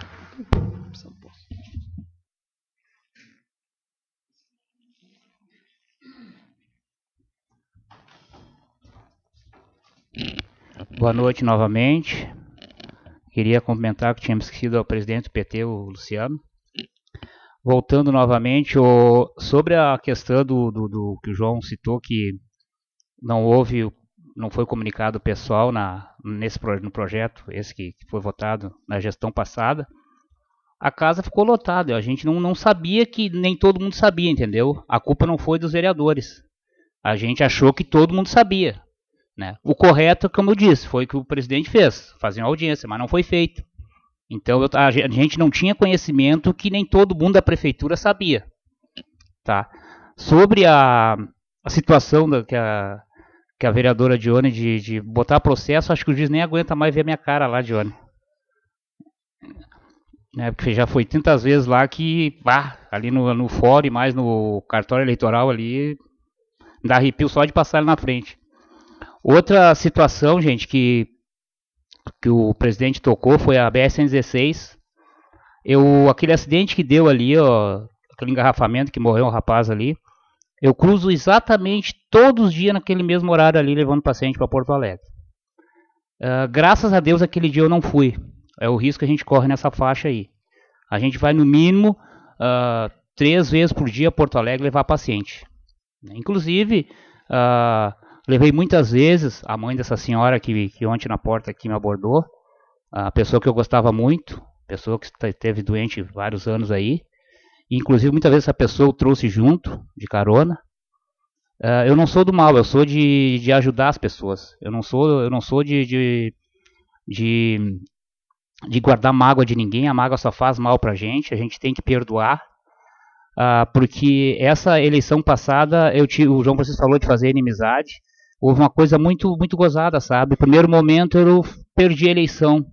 Boa noite novamente. Queria comentar que tínhamos esquecido ao presidente do P T, o Luciano. Voltando novamente, o, sobre a questão do, do, do que o João citou, que não houve, não foi comunicado o pessoal na, nesse, no projeto, esse que, que foi votado na gestão passada, a casa ficou lotada. A gente não, não sabia que nem todo mundo sabia, entendeu? A culpa não foi dos vereadores. A gente achou que todo mundo sabia. Né? O correto, como eu disse, foi o que o presidente fez, fazer uma audiência, mas não foi feito. Então eu, a gente não tinha conhecimento que nem todo mundo da prefeitura sabia. Tá? Sobre a, a situação da, que, a, que a vereadora Dione de, de botar processo, acho que o juiz nem aguenta mais ver a minha cara lá, Dione. É, porque já foi tantas vezes lá que, bah, ali no, no fórum e mais no cartório eleitoral ali, dá arrepio só de passar ali na frente. Outra situação, gente, que, que o presidente tocou foi a B R cento e dezesseis. Eu, aquele acidente que deu ali, ó, aquele engarrafamento que morreu um rapaz ali, eu cruzo exatamente todos os dias naquele mesmo horário ali, levando paciente para Porto Alegre. Uh, graças a Deus, aquele dia eu não fui. É o risco que a gente corre nessa faixa aí. A gente vai, no mínimo, uh, três vezes por dia a Porto Alegre levar paciente. Inclusive, uh, levei muitas vezes a mãe dessa senhora que, que ontem na porta aqui me abordou, a pessoa que eu gostava muito, pessoa que esteve doente vários anos aí, e inclusive muitas vezes essa pessoa eu trouxe junto, de carona. Uh, eu não sou do mal, eu sou de, de ajudar as pessoas. Eu não sou, eu não sou de, de, de, de guardar mágoa de ninguém, a mágoa só faz mal pra gente, a gente tem que perdoar. Uh, porque essa eleição passada, eu tive, o João Francisco falou de fazer inimizade. Houve uma coisa muito, muito gozada, sabe? No primeiro momento eu perdi a eleição.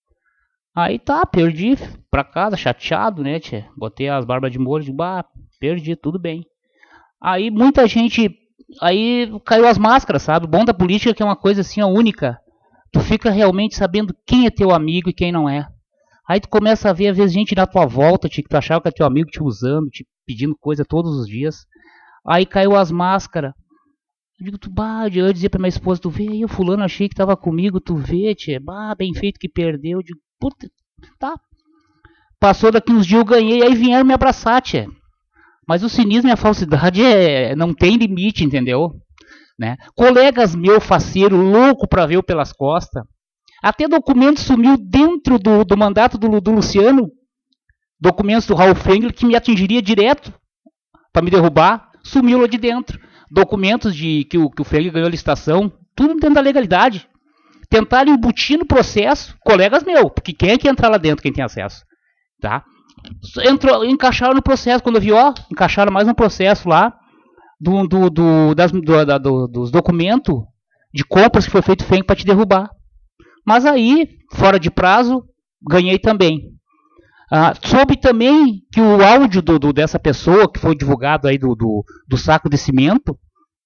Aí tá, perdi pra casa, chateado, né, tchê? Botei as barbas de molho, digo, bah, perdi, tudo bem. Aí muita gente, aí caiu as máscaras, sabe? O bom da política é que é uma coisa assim, ó, única. Tu fica realmente sabendo quem é teu amigo e quem não é. Aí tu começa a ver, às vezes, gente na tua volta, tchê, que tu achava que era teu amigo te usando, te pedindo coisa todos os dias. Aí caiu as máscaras. Eu digo, tu, bah, eu dizia pra minha esposa, tu vê aí, o fulano achei que tava comigo, tu vê, tchê, bah, bem feito que perdeu. Eu digo, puta, tá. Passou daqui uns dias, eu ganhei, aí vieram me abraçar, tchê. Mas o cinismo e a falsidade é, não tem limite, entendeu? Né? Colegas meus, faceiro, louco pra ver eu pelas costas. Até documento sumiu dentro do, do mandato do, do Luciano. Documentos do Raul Fengler que me atingiria direto pra me derrubar, sumiu lá de dentro. Documentos de que o, que o Fengler ganhou a licitação, tudo dentro da legalidade. Tentaram embutir no processo, colegas meus, porque quem é que entra lá dentro, quem tem acesso? Tá? Entrou, encaixaram no processo, quando eu vi, ó, encaixaram mais um processo lá, do, do, do, das, do, da, do, dos documentos de compras que foi feito Fengler para te derrubar. Mas aí, fora de prazo, ganhei também. Ah, soube também que o áudio do, do, dessa pessoa que foi divulgado aí do, do, do saco de cimento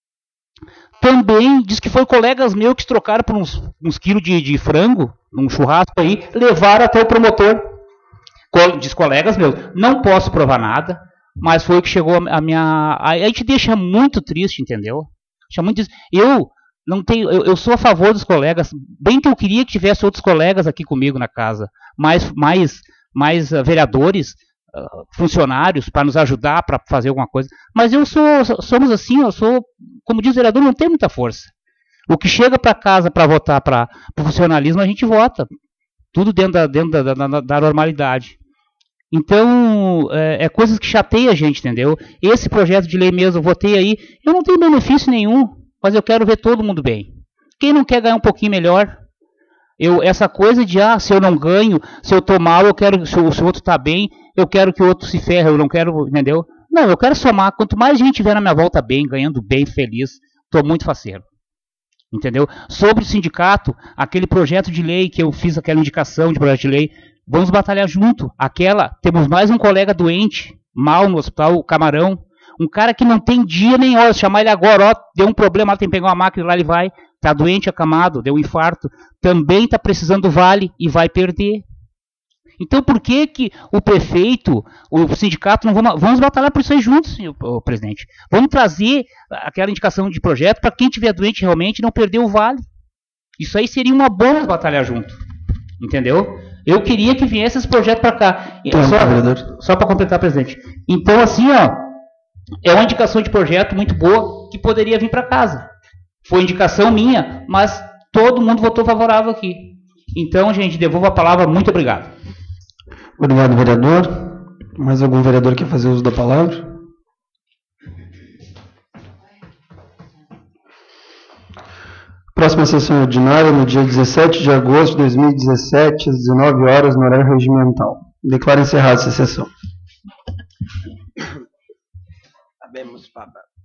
também diz que foi colegas meus que trocaram por uns, uns quilos de, de frango, num churrasco aí, levaram até o promotor. diz colegas meus, não posso provar nada, mas foi o que chegou a minha... A gente deixa muito triste, entendeu? Deixa muito triste. Eu não tenho... Eu, eu sou a favor dos colegas, bem que eu queria que tivesse outros colegas aqui comigo na casa, mais, mais, mais uh, vereadores, uh, funcionários, para nos ajudar, para fazer alguma coisa. Mas eu sou... Somos assim, eu sou... Como diz o vereador, não tem muita força. O que chega para casa para votar para o funcionalismo, a gente vota. Tudo dentro da, dentro da, da, da normalidade. Então, é, é coisas que chateiam a gente, entendeu? Esse projeto de lei mesmo, eu votei aí, eu não tenho benefício nenhum, mas eu quero ver todo mundo bem. Quem não quer ganhar um pouquinho melhor? Eu, essa coisa de, ah, se eu não ganho, se eu tô mal, eu quero, se o, se o outro tá bem, eu quero que o outro se ferre, eu não quero, entendeu? Não, eu quero somar. Quanto mais gente tiver na minha volta bem, ganhando bem, feliz, tô muito faceiro. Entendeu? Sobre o sindicato, aquele projeto de lei que eu fiz, aquela indicação de projeto de lei, vamos batalhar junto. Aquela, temos mais um colega doente, mal no hospital, o Camarão, um cara que não tem dia nem hora, se chamar ele agora, ó, deu um problema, tem que pegar uma máquina, lá ele vai, tá doente, acamado, deu um infarto, também está precisando do vale e vai perder. Então, por que que o prefeito, o sindicato, não vamos, vamos batalhar por isso aí juntos, senhor o presidente? Vamos trazer aquela indicação de projeto para quem estiver doente realmente não perder o vale. Isso aí seria uma boa batalhar junto. Entendeu? Eu queria que viesse esse projeto para cá. Então, só só para completar, presidente. Então, assim, ó, é uma indicação de projeto muito boa que poderia vir para casa. Foi indicação minha, mas todo mundo votou favorável aqui. Então, gente, devolvo a palavra. Muito obrigado. Obrigado, vereador. Mais algum vereador quer fazer uso da palavra? Próxima sessão ordinária, no dia dezessete de agosto de dois mil e dezessete, às dezenove horas, no horário regimental. Declaro encerrada essa sessão. Sabemos, Papa.